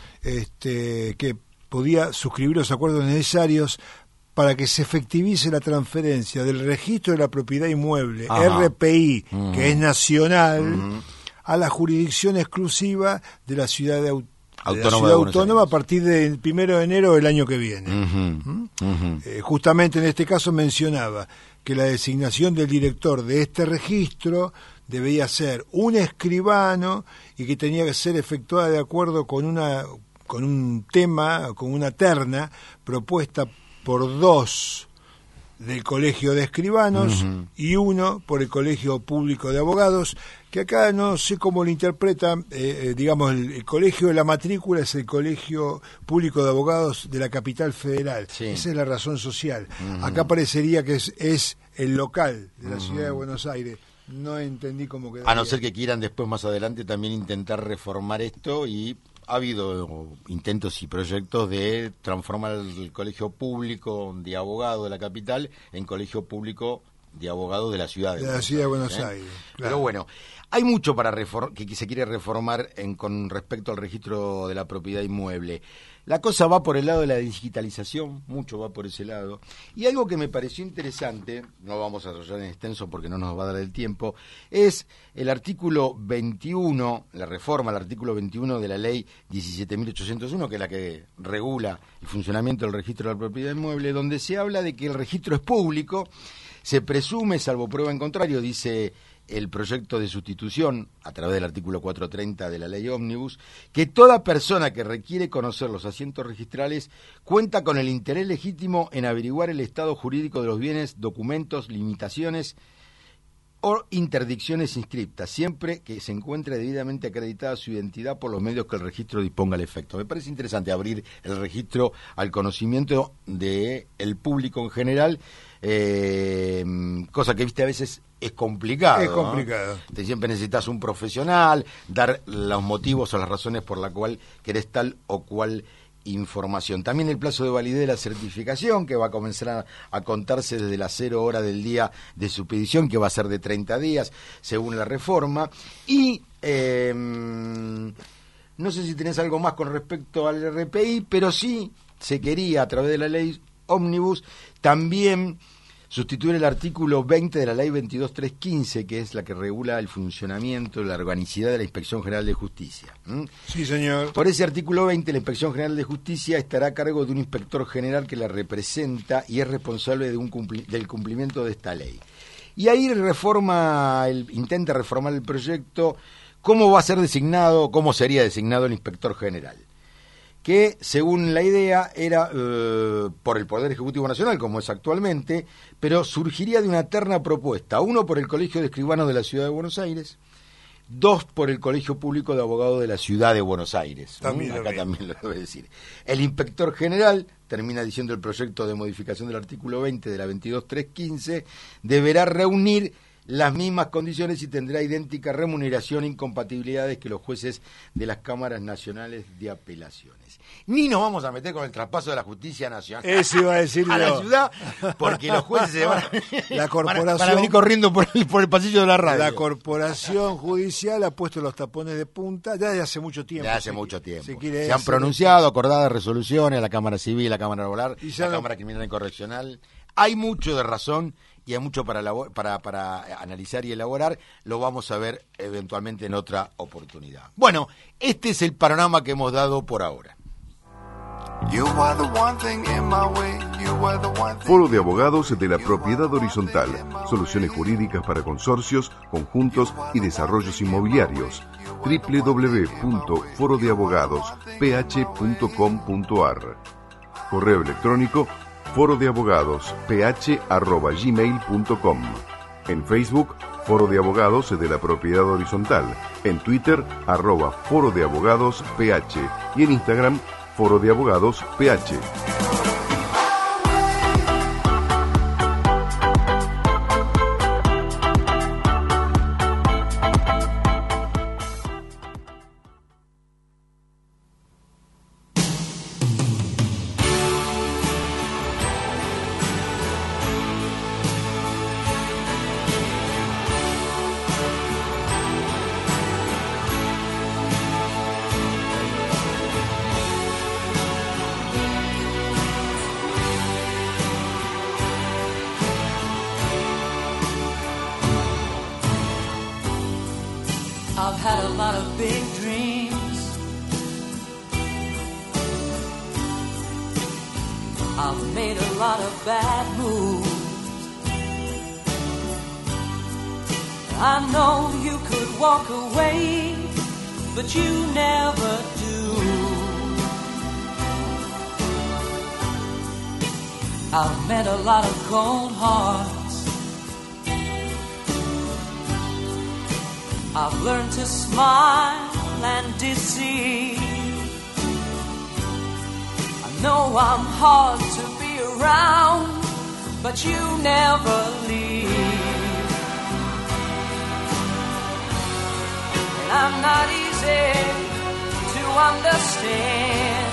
este, que podía suscribir los acuerdos necesarios para que se efectivice la transferencia del registro de la propiedad inmueble, uh-huh. R P I, uh-huh. que es nacional, uh-huh. a la jurisdicción exclusiva de la Ciudad de Autónoma. De la ciudad autónoma a partir del primero de enero del año que viene. Uh-huh, ¿Mm? uh-huh. Eh, justamente en este caso mencionaba que la designación del director de este registro debía ser un escribano y que tenía que ser efectuada de acuerdo con una con un tema, con una terna propuesta por dos del Colegio de Escribanos uh-huh. y uno por el Colegio Público de Abogados, que acá no sé cómo lo interpreta, eh, eh, digamos, el, el colegio de la matrícula es el Colegio Público de Abogados de la Capital Federal. Sí. Esa es la razón social. Uh-huh. Acá parecería que es, es el local de la uh-huh. Ciudad de Buenos Aires. No entendí cómo quedaría. A no ser que quieran después, más adelante, también intentar reformar esto y... Ha habido intentos y proyectos de transformar el colegio público de abogados de la capital en colegio público de abogados de la ciudad de, de, Buenos, la ciudad de Buenos Aires, ¿eh? Aires. Claro. Pero bueno, hay mucho para reform- que se quiere reformar en, con respecto al registro de la propiedad inmueble. La cosa va por el lado de la digitalización, mucho va por ese lado. Y algo que me pareció interesante, no vamos a desarrollar en extenso porque no nos va a dar el tiempo, es el artículo veintiuno, la reforma al artículo veintiuno de la ley diecisiete mil ochocientos uno, que es la que regula el funcionamiento del registro de la propiedad inmueble, donde se habla de que el registro es público, se presume, salvo prueba en contrario, dice el proyecto de sustitución, a través del artículo cuatrocientos treinta de la ley Ómnibus, que toda persona que requiere conocer los asientos registrales cuenta con el interés legítimo en averiguar el estado jurídico de los bienes, documentos, limitaciones o interdicciones inscriptas, siempre que se encuentre debidamente acreditada su identidad por los medios que el registro disponga al efecto. Me parece interesante abrir el registro al conocimiento del público en general, eh, cosa que, viste, a veces es complicado. Es complicado. ¿No? Te siempre necesitas un profesional, dar los motivos o las razones por la cual querés tal o cual información. También el plazo de validez de la certificación, que va a comenzar a, a contarse desde las cero hora del día de su petición, que va a ser de treinta días, según la reforma. Y eh, no sé si tenés algo más con respecto al R P I, pero sí se quería, a través de la ley Ómnibus, también sustituir el artículo veinte de la ley veintidós mil trescientos quince, que es la que regula el funcionamiento, la organicidad de la Inspección General de Justicia. ¿Mm? Sí, señor. Por ese artículo veinte, la Inspección General de Justicia estará a cargo de un inspector general que la representa y es responsable de un cumpli- del cumplimiento de esta ley. Y ahí reforma, el, intenta reformar el proyecto, cómo va a ser designado, cómo sería designado el inspector general, que según la idea era eh, por el Poder Ejecutivo Nacional, como es actualmente, pero surgiría de una terna propuesta, uno por el Colegio de Escribanos de la Ciudad de Buenos Aires, dos por el Colegio Público de Abogados de la Ciudad de Buenos Aires. También Acá lo también lo debe decir. El inspector general, termina diciendo el proyecto de modificación del artículo veinte de la veintidós mil trescientos quince, deberá reunir las mismas condiciones y tendrá idéntica remuneración e incompatibilidades que los jueces de las cámaras nacionales de apelaciones. Ni nos vamos a meter con el traspaso de la justicia nacional Eso iba a decir a la yo. ciudad, porque los jueces se van a, La corporación, van a, van a venir corriendo por el, por el pasillo de la radio. La corporación judicial ha puesto los tapones de punta ya de hace mucho tiempo. Ya hace se, mucho tiempo. Se, se han pronunciado, acordadas resoluciones a la Cámara Civil, a la Cámara Laboral, la no... Cámara Criminal y Correccional. Hay mucho de razón y hay mucho para, labor, para, para analizar y elaborar. Lo vamos a ver eventualmente en otra oportunidad. Bueno, este es el panorama que hemos dado por ahora. Foro de Abogados de la Propiedad Horizontal. Soluciones jurídicas para consorcios, conjuntos y desarrollos inmobiliarios. doble u doble u doble u punto foro de abogados p h punto com punto a r. Correo electrónico foro de abogados p h arroba gmail punto com. En Facebook, Foro de Abogados de la Propiedad Horizontal. En Twitter, arroba Foro de Abogados P H. Y en Instagram, Foro de Abogados P H. I've had a lot of big dreams. I've made a lot of bad moves. I know you could walk away, but you never do. I've met a lot of cold hearts. I've learned to smile and deceive. I know I'm hard to be around, but you never leave. And I'm not easy to understand,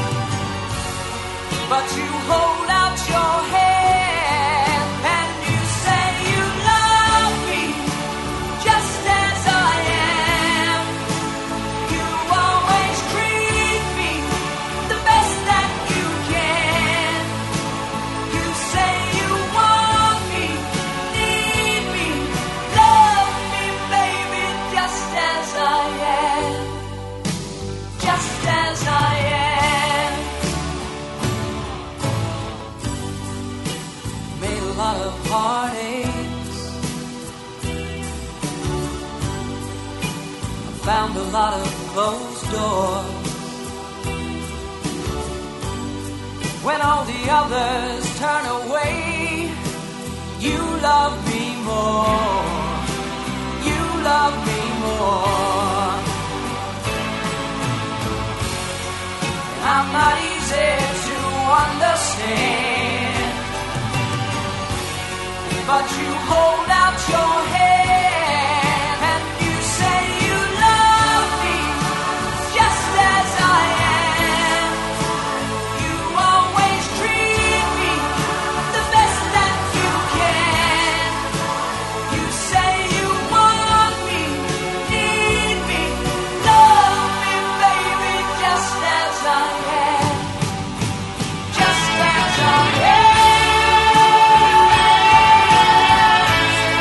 but you hold out your hand and you say you love me just as I am. You always treat me the best that you can. You say you want me, need me, love me, baby, just as I am. Just as I am. Made a lot of heartaches. Found a lot of closed doors. When all the others turn away, you love me more. You love me more. I'm not easy to understand, but you hold out your hand and you say you love me just as I am. You always treat me the best that you can. You say you want me, need me, love me, baby, just as I am. Just as I am.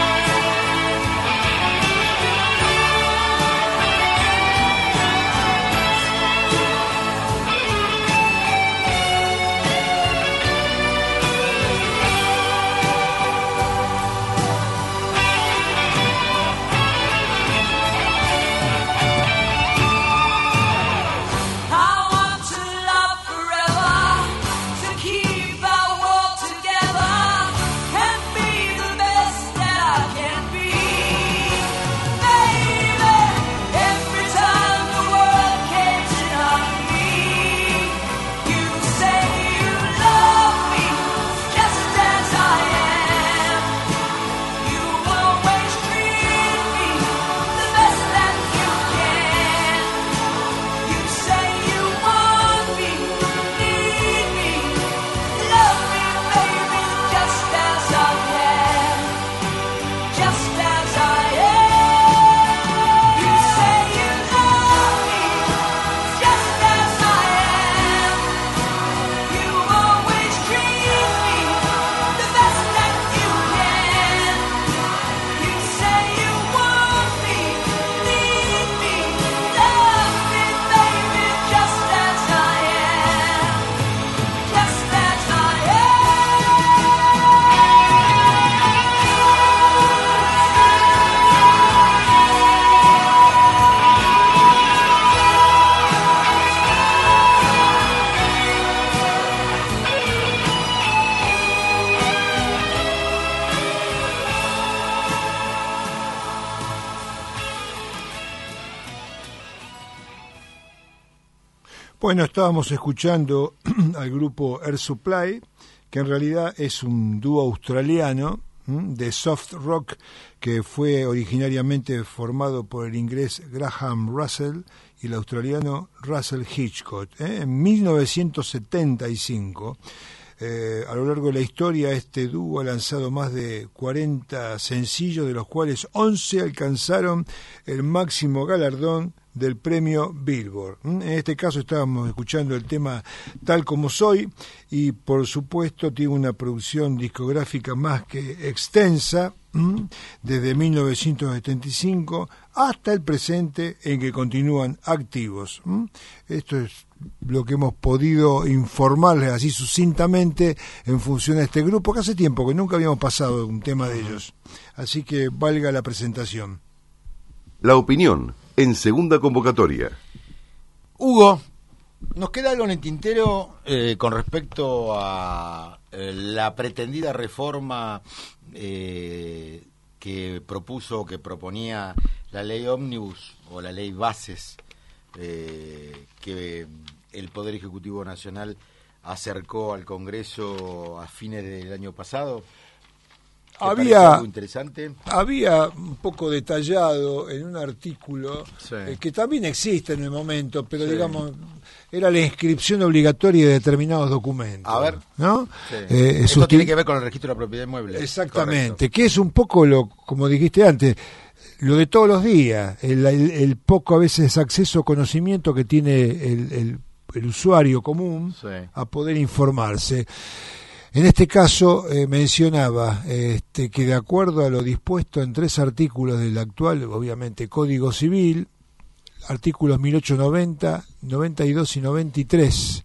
Bueno, estábamos escuchando al grupo Air Supply, que en realidad es un dúo australiano ¿m? de soft rock que fue originariamente formado por el inglés Graham Russell y el australiano Russell Hitchcock. ¿eh? En mil novecientos setenta y cinco, eh, a lo largo de la historia, este dúo ha lanzado más de cuarenta sencillos, de los cuales once alcanzaron el máximo galardón del premio Billboard. En este caso estábamos escuchando el tema Tal Como Soy, y por supuesto tiene una producción discográfica más que extensa, desde mil novecientos setenta y cinco hasta el presente, en que continúan activos. Esto es lo que hemos podido informarles así sucintamente en función a este grupo, que hace tiempo que nunca habíamos pasado un tema de ellos, así que valga la presentación. La opinión en segunda convocatoria. Hugo, ¿nos queda algo en el tintero eh, con respecto a eh, la pretendida reforma eh, que propuso, que proponía la ley ómnibus o la ley bases eh, que el Poder Ejecutivo Nacional acercó al Congreso a fines del año pasado? Había algo interesante. Había un poco detallado en un artículo Sí. eh, que también existe en el momento, pero Sí. digamos, era la inscripción obligatoria de determinados documentos. A ver. ¿no? Sí. Eh, Esto susti- tiene que ver con el registro de la propiedad inmueble. Exactamente, Correcto. que es un poco lo, como dijiste antes, lo de todos los días, el, el, el poco a veces acceso o conocimiento que tiene el, el, el usuario común Sí. a poder informarse. En este caso eh, mencionaba este, que de acuerdo a lo dispuesto en tres artículos del actual, obviamente, Código Civil, artículos mil ochocientos noventa, noventa y dos y noventa y tres,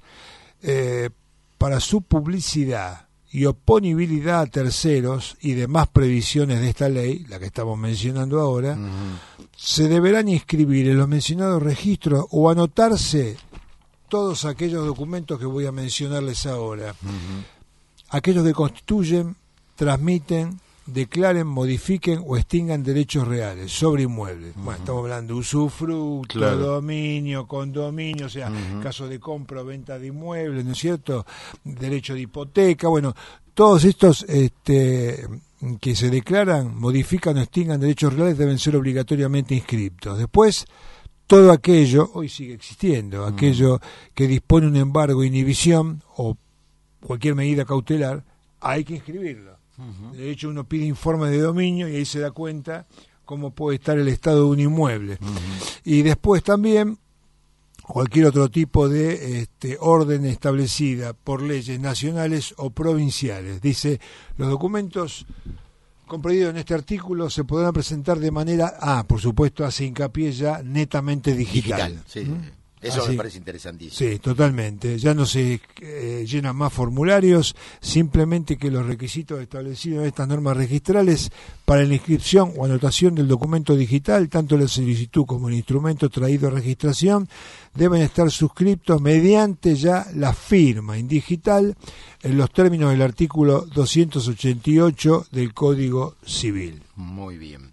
eh, para su publicidad y oponibilidad a terceros y demás previsiones de esta ley, la que estamos mencionando ahora, Uh-huh. se deberán inscribir en los mencionados registros o anotarse todos aquellos documentos que voy a mencionarles ahora. Uh-huh. Aquellos que constituyen, transmiten, declaren, modifiquen o extingan derechos reales sobre inmuebles. Uh-huh. Bueno, estamos hablando de usufructo, Claro. dominio, condominio, o sea, Uh-huh. caso de compra o venta de inmuebles, ¿no es cierto? Derecho de hipoteca, bueno, todos estos este, que se declaran, modifican o extingan derechos reales deben ser obligatoriamente inscriptos. Después, todo aquello, hoy sigue existiendo, uh-huh. aquello que dispone un embargo, inhibición o cualquier medida cautelar, hay que inscribirlo. Uh-huh. De hecho, uno pide informe de dominio y ahí se da cuenta cómo puede estar el estado de un inmueble. Uh-huh. Y después también cualquier otro tipo de este, orden establecida por leyes nacionales o provinciales. Dice, los documentos comprendidos en este artículo se podrán presentar de manera, ah, por supuesto, hace hincapié ya netamente digital. Digital, sí. ¿Mm? Eso Así. me parece interesantísimo. Sí, totalmente. Ya no se eh, llenan más formularios, simplemente que los requisitos establecidos en estas normas registrales para la inscripción o anotación del documento digital, tanto la solicitud como el instrumento traído a registración, deben estar suscriptos mediante ya la firma en digital en los términos del artículo doscientos ochenta y ocho del Código Civil. Muy bien.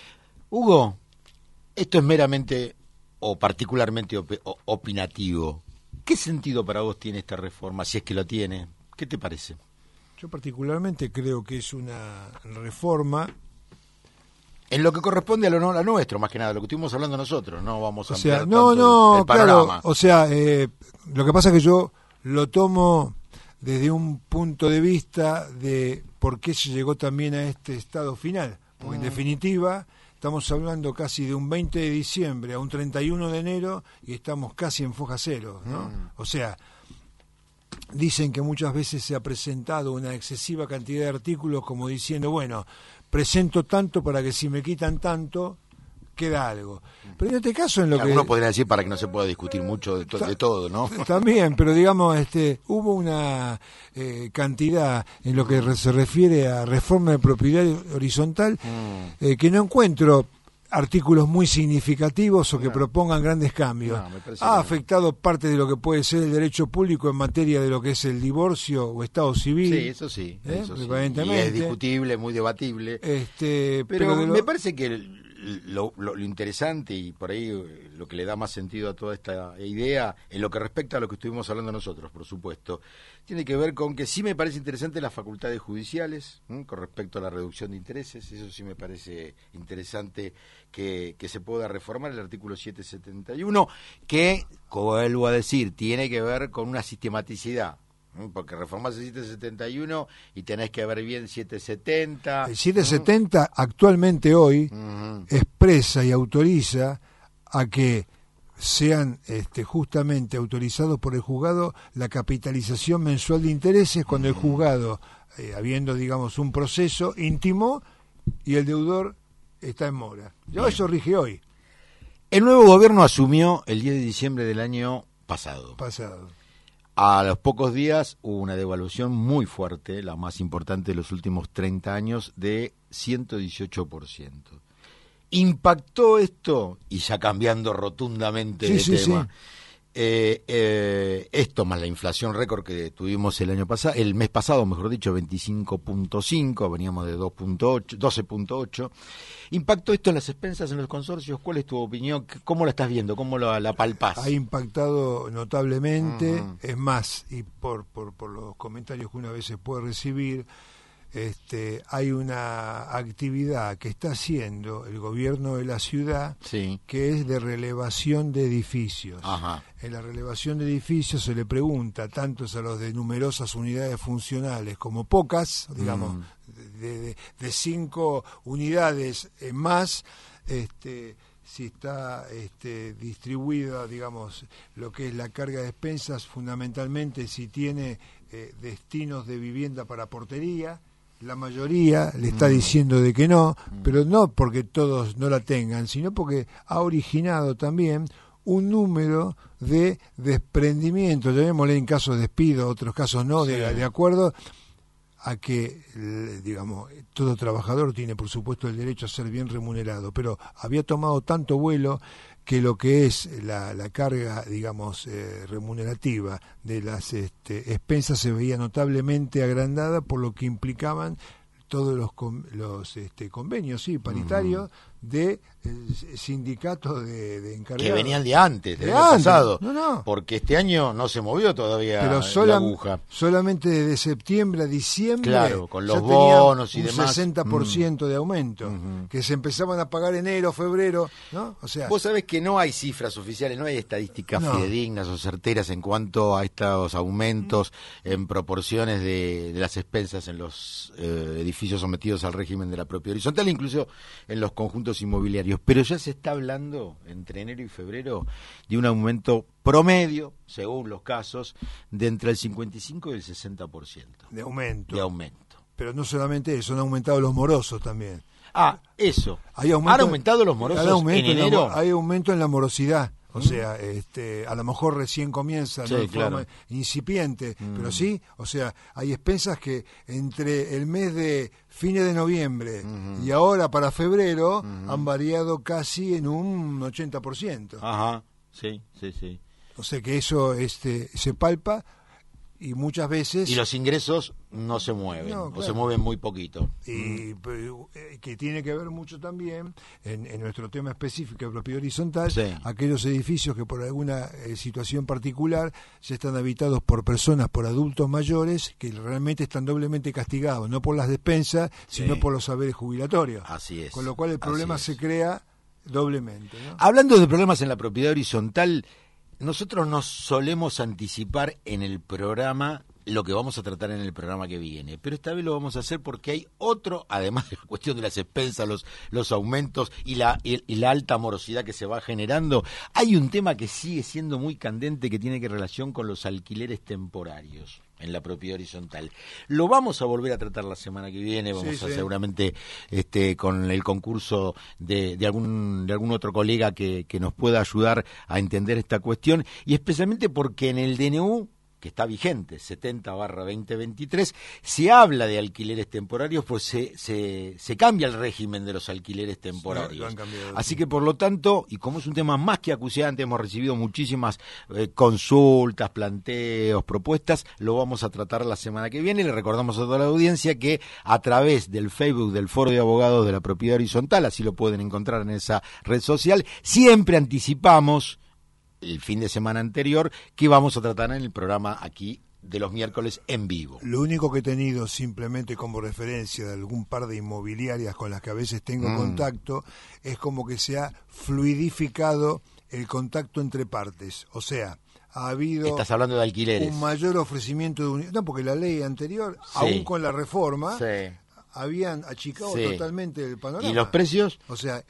Hugo, esto es meramente o particularmente op- o- opinativo. ¿Qué sentido para vos tiene esta reforma, si es que lo tiene? ¿Qué te parece? Yo particularmente creo que es una reforma. En lo que corresponde a lo, no, a nuestro, más que nada, lo que estuvimos hablando nosotros, no vamos a O sea, ampliar no, tanto no, el, el claro, panorama. o sea, eh, lo que pasa es que yo lo tomo desde un punto de vista de por qué se llegó también a este estado final, porque en definitiva estamos hablando casi de un veinte de diciembre a un treinta y uno de enero y estamos casi en foja cero, ¿no? Mm. O sea, dicen que muchas veces se ha presentado una excesiva cantidad de artículos como diciendo, bueno, presento tanto para que si me quitan tanto, queda algo. Pero en este caso en lo que... Algunos podrían decir para que no se pueda discutir mucho de, to- de todo, ¿no? También, pero digamos, este, hubo una eh, cantidad en lo que re- se refiere a reforma de propiedad horizontal Mm. eh, que no encuentro artículos muy significativos o que No. propongan grandes cambios. No, me parece ha que no. afectado parte de lo que puede ser el derecho público en materia de lo que es el divorcio o estado civil. Sí, eso sí. ¿Eh? Eso sí. Y Aparentemente. es discutible, muy debatible. Este, Pero, pero de lo- me parece que lo, lo, lo interesante y por ahí lo que le da más sentido a toda esta idea, en lo que respecta a lo que estuvimos hablando nosotros, por supuesto, tiene que ver con que sí me parece interesante las facultades judiciales, ¿eh? Con respecto a la reducción de intereses, eso sí me parece interesante que, que se pueda reformar el artículo setecientos setenta y uno, que, vuelvo a decir, tiene que ver con una sistematicidad. Porque reformás el setecientos setenta y uno y tenés que ver bien setecientos setenta. El setecientos setenta ¿Mm? actualmente hoy uh-huh. expresa y autoriza a que sean este, justamente autorizados por el juzgado la capitalización mensual de intereses cuando uh-huh. el juzgado, eh, habiendo digamos un proceso, intimó y el deudor está en mora. Yo eso rige hoy. El nuevo gobierno asumió el diez de diciembre del año pasado. Pasado. A los pocos días hubo una devaluación muy fuerte, la más importante de los últimos treinta años, de ciento dieciocho por ciento. ¿Impactó esto? Y ya cambiando rotundamente sí, de sí, tema. Sí. Eh, eh, esto más la inflación récord que tuvimos el año pasado, el mes pasado, mejor dicho, veinticinco punto cinco, veníamos de dos punto ocho, doce punto ocho. ¿Impactó esto en las expensas, en los consorcios? ¿Cuál es tu opinión? ¿Cómo la estás viendo? ¿Cómo la, la palpás? Ha impactado notablemente, uh-huh. es más, y por, por, por los comentarios que una vez se puede recibir, este, hay una actividad que está haciendo el gobierno de la ciudad sí. que es de relevación de edificios. Ajá. En la relevación de edificios se le pregunta tanto a los de numerosas unidades funcionales como pocas, digamos, mm. de, de, de cinco unidades en más, este, si está este, distribuida, digamos, lo que es la carga de expensas, fundamentalmente si tiene eh, destinos de vivienda para portería. La mayoría le está diciendo de que no, pero no porque todos no la tengan, sino porque ha originado también un número de desprendimientos, llamémosle en casos de despido, otros casos no, sí. de, de acuerdo a que, digamos, todo trabajador tiene por supuesto el derecho a ser bien remunerado, pero había tomado tanto vuelo que lo que es la, la carga, digamos, eh, remunerativa de las este, expensas se veía notablemente agrandada por lo que implicaban todos los, los este, convenios, sí, paritarios, uh-huh. de el sindicato de, de encargados. Que venían de antes, del de año antes. pasado. No, no. Porque este año no se movió todavía Pero sola, la aguja. Solamente desde septiembre a diciembre. Claro, con los bonos y un demás. Un sesenta por ciento mm. de aumento. Uh-huh. Que se empezaban a pagar enero, febrero, ¿no? O sea. Vos sabés que no hay cifras oficiales, no hay estadísticas no. fidedignas o certeras en cuanto a estos aumentos mm. en proporciones de, de las expensas en los eh, edificios sometidos al régimen de la propiedad horizontal, incluso en los conjuntos inmobiliarios. Pero ya se está hablando, entre enero y febrero, de un aumento promedio, según los casos, de entre el cincuenta y cinco y el sesenta por ciento. De aumento. De aumento. Pero no solamente eso, han aumentado los morosos también. Ah, eso. Hay aumento, ¿Han aumentado los morosos aumento en enero? En la, hay aumento en la morosidad. O mm. sea, este, a lo mejor recién comienza, sí, ¿no? de claro. forma incipiente, mm. pero sí, o sea, hay expensas que entre el mes de fines de noviembre mm. y ahora para febrero mm. han variado casi en un ochenta por ciento. Ajá, sí, sí, sí. O sea que eso este, se palpa y muchas veces... Y los ingresos no se mueven, no, claro. o se mueven muy poquito. Y mm. que tiene que ver mucho también, en, en nuestro tema específico de propiedad horizontal, sí. aquellos edificios que por alguna eh, situación particular ya están habitados por personas, por adultos mayores, que realmente están doblemente castigados, no por las despensas, sí. sino por los saberes jubilatorios. Así es. Con lo cual el problema se crea doblemente, ¿no? Hablando de problemas en la propiedad horizontal, nosotros nos solemos anticipar en el programa lo que vamos a tratar en el programa que viene, pero esta vez lo vamos a hacer porque hay otro, además de la cuestión de las expensas, los, los aumentos y la, y, y la alta morosidad que se va generando, hay un tema que sigue siendo muy candente que tiene que relación con los alquileres temporarios en la propiedad horizontal. Lo vamos a volver a tratar la semana que viene, vamos sí, a sí. seguramente este con el concurso de, de algún de algún otro colega que, que nos pueda ayudar a entender esta cuestión, y especialmente porque en el D N U que está vigente, setenta barra veinte veintitrés, se habla de alquileres temporarios, pues se, se, se cambia el régimen de los alquileres temporarios. Sí, cambiado, Así sí. que por lo tanto, y como es un tema más que acuciante, hemos recibido muchísimas eh, consultas, planteos, propuestas, lo vamos a tratar la semana que viene. Le recordamos a toda la audiencia que a través del Facebook del Foro de Abogados de la Propiedad Horizontal, así lo pueden encontrar en esa red social, siempre anticipamos el fin de semana anterior que vamos a tratar en el programa aquí de los miércoles en vivo. Lo único que he tenido simplemente como referencia de algún par de inmobiliarias con las que a veces tengo Mm. contacto es como que se ha fluidificado el contacto entre partes. O sea, ha habido Estás hablando de alquileres. un mayor ofrecimiento de unidades. No, porque la ley anterior, Sí. aún con la reforma, Sí. habían achicado Sí. totalmente el panorama. ¿Y los precios? O sea,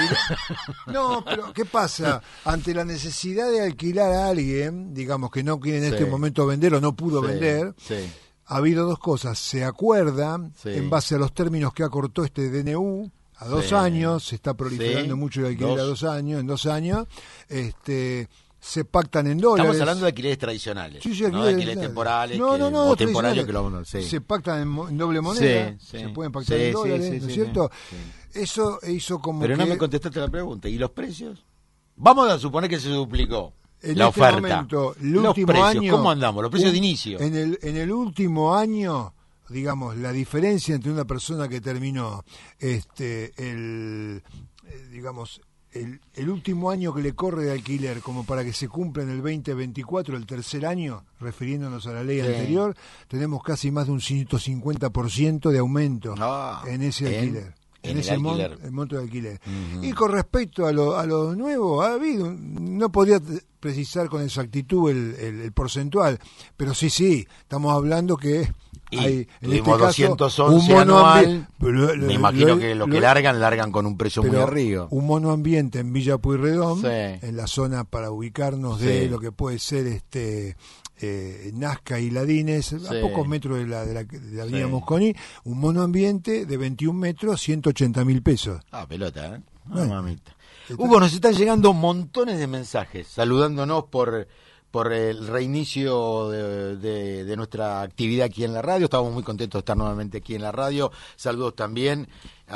y- no, pero ¿qué pasa? Ante la necesidad de alquilar a alguien, digamos que no quiere en Sí. este momento vender o no pudo Sí, vender, sí. ha habido dos cosas. Se acuerda, Sí. en base a los términos que acortó este D N U, a dos Sí. años, se está proliferando Sí. mucho el alquiler a Dos. dos años, en dos años, este se pactan en dólares. Estamos hablando de alquileres tradicionales, Sí, sí, no de alquileres alquileres tradicionales. temporales No, que- no, no, o no, temporarios tradicionales. que lo vamos a sí. Se pactan en, mo- en doble moneda, Sí, sí. se pueden pactar Sí, en sí, dólares, sí, ¿no es sí, cierto? sí. Eso hizo como Pero que no me contestaste la pregunta. ¿Y los precios? Vamos a suponer que se duplicó en la este oferta. momento, el los último precios, año, ¿cómo andamos? Los precios un- de inicio. En el, en el último año, digamos, la diferencia entre una persona que terminó este el eh, digamos el, el último año que le corre de alquiler como para que se cumpla en el veinte veinticuatro, el tercer año, refiriéndonos a la ley Sí. anterior, tenemos casi más de un ciento cincuenta por ciento de aumento Ah, en ese en- alquiler. en En el ese mon- alquiler. el monto de alquiler. Ujú. Y con respecto a lo, a lo nuevo, ha habido, un- no podría t- precisar con exactitud el, el, el porcentual, pero sí, sí, estamos hablando que Y hay, en tuvimos este caso, doscientos once un monoambi- anual. pero lo- lo- Me imagino lo- que lo, lo- que largan, largan con un precio muy pero arriba. un monoambiente en Villa Pueyrredón, Sí. en la zona para ubicarnos Sí. de lo que puede ser este eh, Nazca y Ladines, Sí. a pocos metros de la, de la, de la avenida Sí. Mosconi, un monoambiente de veintiún metros, ciento ochenta mil pesos. Ah, pelota, ¿eh? Ah, Bueno. mamita. Está- Hugo, nos están llegando montones de mensajes saludándonos por por el reinicio de, de, de nuestra actividad aquí en la radio. Estamos muy contentos de estar nuevamente aquí en la radio. Saludos también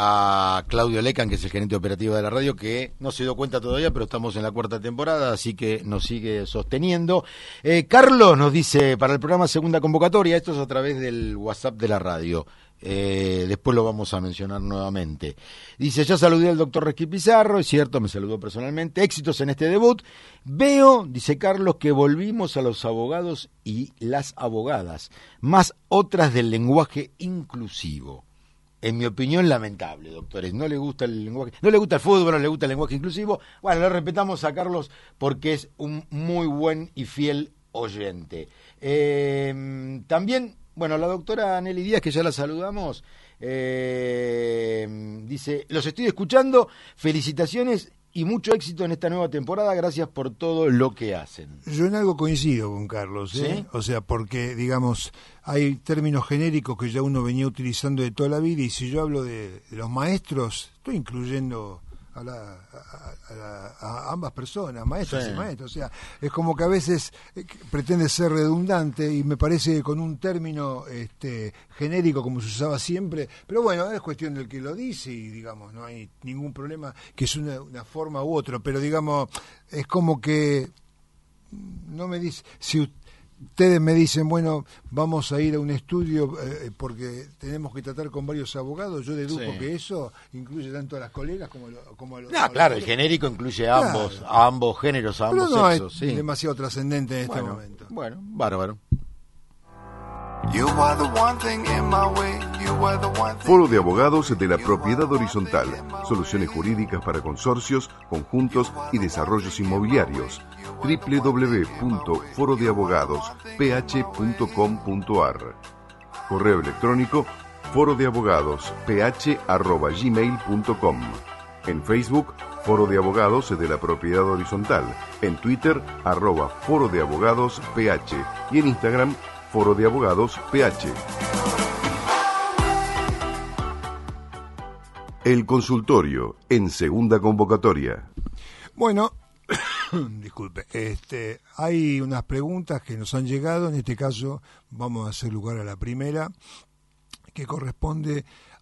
a Claudio Lecan, que es el gerente operativo de la radio, que no se dio cuenta todavía, pero estamos en la cuarta temporada, así que nos sigue sosteniendo. Eh, Carlos nos dice, para el programa Segunda Convocatoria, esto es a través del WhatsApp de la radio. Eh, después lo vamos a mencionar nuevamente. Dice, ya saludé al doctor Resqui Pizarro, es cierto, me saludó personalmente, éxitos en este debut. Veo, dice Carlos, que volvimos a los abogados y las abogadas, más otras del lenguaje inclusivo. En mi opinión, lamentable, doctores. No le gusta el lenguaje, no le gusta el fútbol, no le gusta el lenguaje inclusivo. Bueno, le respetamos a Carlos porque es un muy buen y fiel oyente. Eh, también, bueno, la doctora Nelly Díaz, que ya la saludamos, eh, dice, los estoy escuchando, felicitaciones y mucho éxito en esta nueva temporada, gracias por todo lo que hacen. Yo en algo coincido con Carlos, ¿eh? ¿Sí? O sea, porque, digamos, hay términos genéricos que ya uno venía utilizando de toda la vida, y si yo hablo de, de los maestros, estoy incluyendo a, la, a, a la- a ambas personas, maestros Sí. y maestros. O sea, es como que a veces eh, que pretende ser redundante, y me parece que con un término este, genérico como se usaba siempre, pero bueno, es cuestión del que lo dice, y digamos, no hay ningún problema que es una, una forma u otra, pero digamos, es como que no me dice, si ustedes me dicen, bueno, vamos a ir a un estudio eh, porque tenemos que tratar con varios abogados, yo deduzco Sí. que eso incluye tanto a las colegas como a, lo- como a los... No, a los claro, el colegas. genérico incluye a Claro. ambos, a ambos géneros, a Pero ambos no sexos. es Sí. demasiado trascendente en este Bueno, momento. bueno, bárbaro. You are the one thing in my way. You are the one thing. Foro de Abogados de la Propiedad Horizontal. Soluciones jurídicas para consorcios, conjuntos y desarrollos inmobiliarios. doble u doble u doble u punto foro de abogados p h punto com punto a r. Correo electrónico foro de abogados p h arroba gmail punto com. En Facebook, Foro de Abogados de la Propiedad Horizontal. En Twitter, arroba Foro de Abogados P H. Y en Instagram, Foro de Abogados P H. El consultorio en segunda convocatoria. Bueno, Disculpe, este, hay unas preguntas que nos han llegado, en este caso vamos a hacer lugar a la primera, que corresponde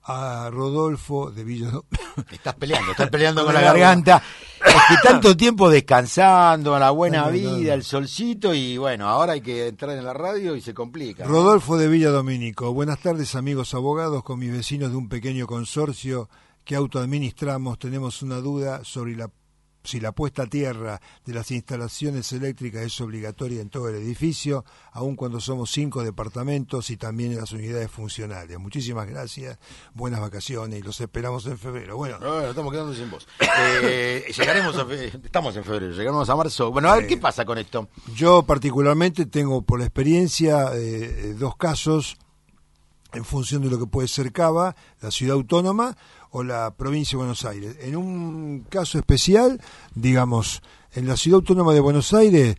a Rodolfo de Villa. Estás peleando, estás peleando con la garganta. Es que tanto tiempo descansando, la buena No, no, vida, no. el solcito, y bueno, ahora hay que entrar en la radio y se complica. Rodolfo de Villa Domínico. Buenas tardes, amigos abogados. Con mis vecinos de un pequeño consorcio que autoadministramos, tenemos una duda sobre la si la puesta a tierra de las instalaciones eléctricas es obligatoria en todo el edificio, aun cuando somos cinco departamentos y también en las unidades funcionales. Muchísimas gracias, buenas vacaciones y los esperamos en febrero. Bueno, No, bueno, estamos quedando sin voz. Eh, llegaremos a fe- estamos en febrero, llegaremos a marzo. Bueno, a ver Eh, qué pasa con esto. yo particularmente tengo por la experiencia eh, dos casos en función de lo que puede ser Cava, la ciudad autónoma o la provincia de Buenos Aires. En un caso especial, digamos, en la ciudad autónoma de Buenos Aires,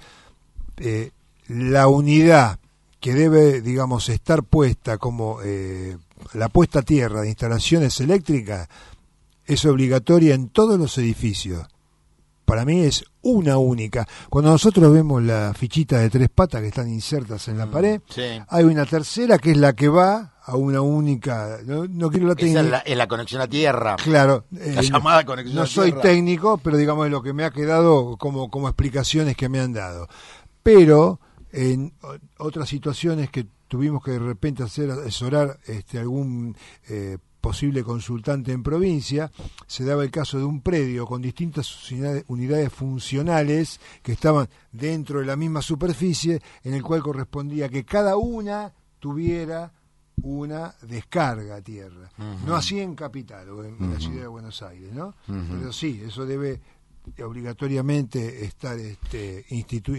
eh, la unidad que debe, digamos, estar puesta como eh, la puesta a tierra de instalaciones eléctricas es obligatoria en todos los edificios. Para mí es una única. Cuando nosotros vemos la fichita de tres patas que están insertas en la pared, Sí. hay una tercera que es la que va a una única. No, no quiero la Esa técnica. es la, es la conexión a tierra. Claro. La eh, llamada conexión no a soy tierra. técnico, pero digamos es lo que me ha quedado como, como explicaciones que me han dado. Pero en o- otras situaciones que tuvimos que de repente hacer asesorar este, algún eh, posible consultante en provincia, se daba el caso de un predio con distintas unidades, unidades funcionales que estaban dentro de la misma superficie, en el cual correspondía que cada una tuviera una descarga a tierra. Ujú. No así en Capital o en, en la Ujú. ciudad de Buenos Aires, ¿no? Ujú. Pero sí, eso debe obligatoriamente estar este, instituido,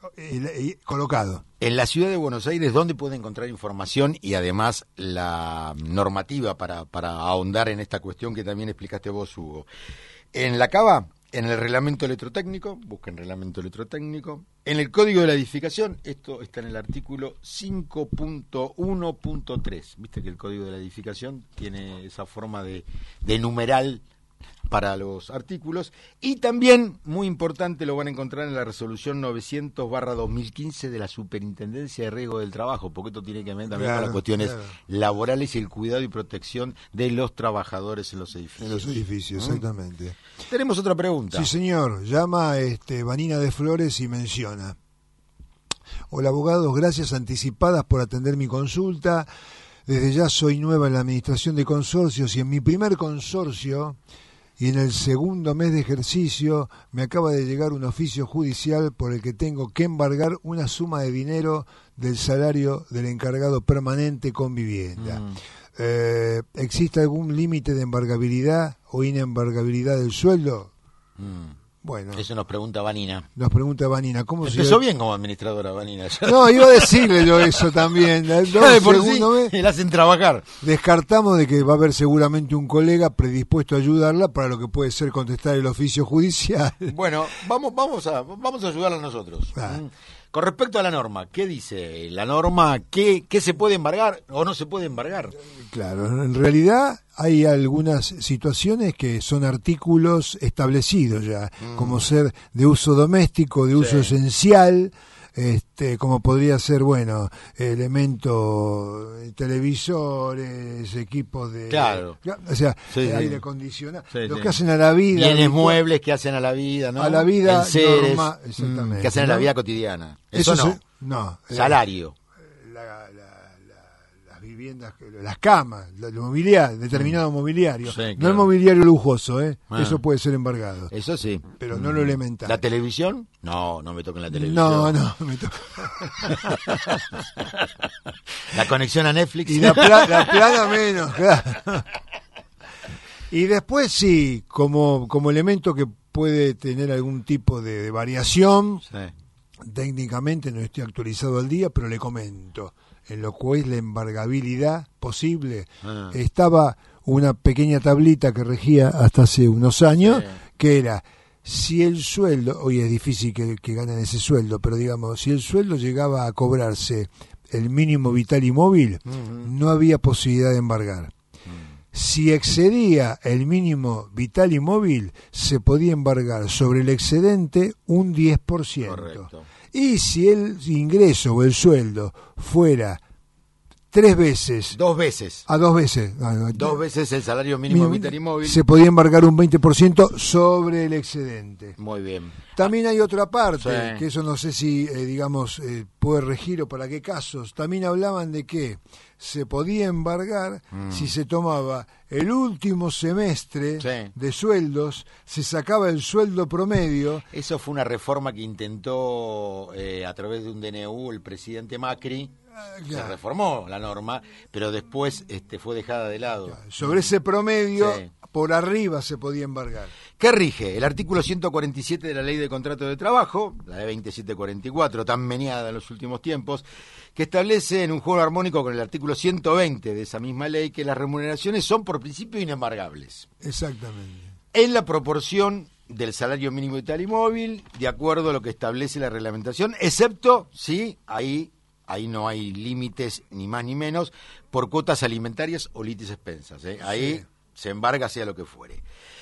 eh, colocado. En la ciudad de Buenos Aires, ¿dónde puede encontrar información y además la normativa para, para ahondar en esta cuestión que también explicaste vos, Hugo? En la Cava, en el reglamento electrotécnico, busquen reglamento electrotécnico. En el código de la edificación, esto está en el artículo cinco punto uno punto tres. Viste que el código de la edificación tiene esa forma de, de numeral para los artículos, y también, muy importante, lo van a encontrar en la resolución novecientos barra dos mil quince de la Superintendencia de Riesgo del Trabajo, porque esto tiene que ver también Claro, con las cuestiones claro. laborales y el cuidado y protección de los trabajadores en los edificios. En los edificios, ¿Mm? exactamente. Tenemos otra pregunta. Sí, señor. Llama este, Vanina de Flores y menciona: hola, abogados, gracias anticipadas por atender mi consulta. Desde ya soy nueva en la administración de consorcios y en mi primer consorcio y en el segundo mes de ejercicio me acaba de llegar un oficio judicial por el que tengo que embargar una suma de dinero del salario del encargado permanente con vivienda. Mm. Eh, ¿Existe algún límite de embargabilidad o inembargabilidad del sueldo? Mm. Bueno, Eso nos pregunta Vanina. nos pregunta Vanina, ¿cómo se Empezó bien como administradora, Vanina. Ya- No, iba a decirle yo eso también. ¿no? ya de por sí, Segundo mes, la hacen trabajar. descartamos de que va a haber seguramente un colega predispuesto a ayudarla para lo que puede ser contestar el oficio judicial. Bueno, vamos, vamos a, vamos a ayudarla nosotros. Ah. Mm. Con respecto a la norma, ¿qué dice la norma? ¿Qué, qué se puede embargar o no se puede embargar? Claro, en realidad hay algunas situaciones que son artículos establecidos ya, Mm. como ser de uso doméstico, de uso Sí. esencial, este, como podría ser, bueno, elementos, eh, televisores, equipos de... Claro. O sea, Sí, de sí. aire acondicionado, Sí, lo sí. que hacen a la vida. Bienes habitual, muebles que hacen a la vida, ¿no? A la vida Enseres, norma- mm, exactamente, que hacen en la ¿no? vida cotidiana. Eso, no. se- no. eh, Salario. la- la- la- las viviendas, las camas, lo, lo mobiliario, determinado mobiliario. Sí, No claro. el mobiliario lujoso, ¿eh? Ah. Eso puede ser embargado, Eso sí. pero no lo elemental. ¿La televisión? No, no me toquen la televisión. No, no, me toca. La conexión a Netflix. Y la, pla- la plana menos, claro. Y después sí, como, como elemento que puede tener algún tipo de, de variación, Sí. técnicamente no estoy actualizado al día, pero le comento, en lo que es la embargabilidad posible, Ah. estaba una pequeña tablita que regía hasta hace unos años, Sí. que era, si el sueldo, hoy es difícil que, que ganen ese sueldo, pero digamos, si el sueldo llegaba a cobrarse el mínimo vital y móvil, Ujú. no había posibilidad de embargar. si excedía el mínimo vital y móvil, se podía embargar sobre el excedente un diez por ciento. Correcto. Y si el ingreso o el sueldo fuera tres veces, Dos veces. a dos veces, no, no, Dos veces el salario mínimo vital y móvil. se podía embargar un veinte por ciento sobre el excedente. Muy bien. También hay otra parte, Sí. que eso no sé si, eh, digamos, eh, puede regir o para qué casos. También hablaban de que se podía embargar Mm. si se tomaba el último semestre Sí. de sueldos, se sacaba el sueldo promedio. Eso fue una reforma que intentó eh, a través de un D N U el presidente Macri. Se claro. reformó la norma, pero después este, fue dejada de lado. Sobre ese promedio, Sí. por arriba se podía embargar. ¿Qué rige? El artículo ciento cuarenta y siete de la Ley de Contrato de Trabajo, la de veintisiete cuarenta y cuatro, tan meneada en los últimos tiempos, que establece en un juego armónico con el artículo ciento veinte de esa misma ley que las remuneraciones son por principio inembargables, Exactamente. en la proporción del salario mínimo vital y móvil, de acuerdo a lo que establece la reglamentación, excepto si ahí, ahí no hay límites ni más ni menos, por cuotas alimentarias o litis expensas. ¿eh? Ahí Sí. se embarga sea lo que fuere.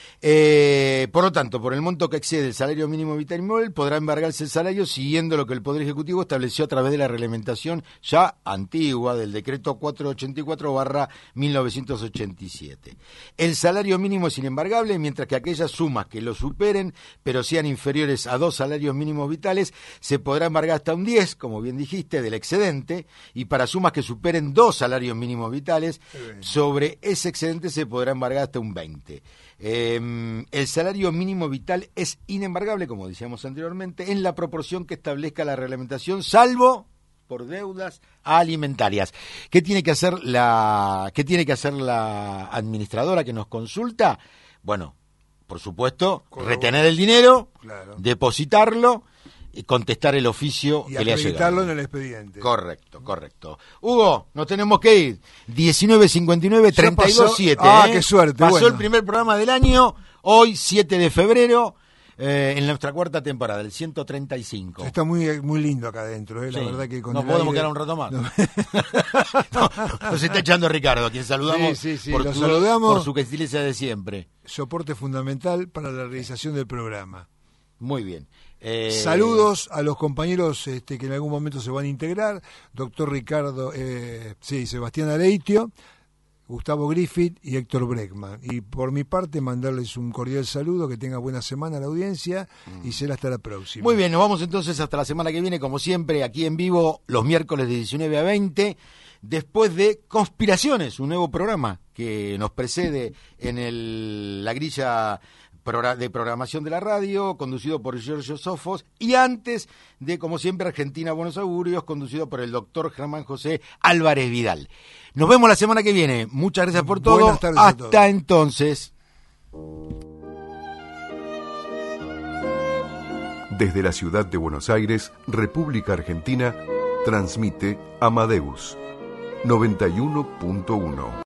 Eh, por lo tanto, por el monto que excede el salario mínimo vital y móvil, podrá embargarse el salario siguiendo lo que el Poder Ejecutivo estableció a través de la reglamentación ya antigua del decreto cuatrocientos ochenta y cuatro barra mil novecientos ochenta y siete. El salario mínimo es inembargable, mientras que aquellas sumas que lo superen, pero sean inferiores a dos salarios mínimos vitales, se podrá embargar hasta un diez, como bien dijiste, del excedente, y para sumas que superen dos salarios mínimos vitales, sobre ese excedente se podrá embargar hasta un veinte. Eh, el salario mínimo vital es inembargable, como decíamos anteriormente, en la proporción que establezca la reglamentación, salvo por deudas alimentarias. ¿Qué tiene que hacer la, qué tiene que hacer la administradora que nos consulta? Bueno, por supuesto, Correcto. retener el dinero, Claro. depositarlo y contestar el oficio Y que le ha acreditarlo llegado. en el expediente. Correcto, correcto. Hugo, nos tenemos que ir. diecinueve cincuenta y nueve, Ya treinta y dos pasó. siete. Ah, ¿eh? qué suerte, Pasó bueno. el primer programa del año, hoy siete de febrero, eh, en nuestra cuarta temporada, el ciento treinta y cinco. Está muy muy lindo acá adentro, ¿eh? La Sí. verdad que con Nos el podemos aire- quedar un rato más. No. No, nos está echando Ricardo, a quien saludamos, Sí, sí, sí, por, lo su, saludamos. por su gentileza de siempre. Soporte fundamental para la realización del programa. Muy bien. Eh, Saludos a los compañeros este, que en algún momento se van a integrar, doctor Ricardo, eh, sí, Sebastián Aleitio, Gustavo Griffith y Héctor Breckman. Y por mi parte mandarles un cordial saludo, que tenga buena semana la audiencia y será hasta la próxima. Muy bien, nos vamos entonces hasta la semana que viene, como siempre, aquí en vivo, los miércoles de diecinueve a veinte, después de Conspiraciones, un nuevo programa que nos precede en el, la grilla progra- de programación de la radio, conducido por Giorgio Sofos, y antes de, como siempre, Argentina Buenos Augurios, conducido por el doctor Germán José Álvarez Vidal. Nos vemos la semana que viene. Muchas gracias por todo. Buenas tardes a Hasta todos. entonces. Desde la ciudad de Buenos Aires, República Argentina, transmite Amadeus noventa y uno punto uno.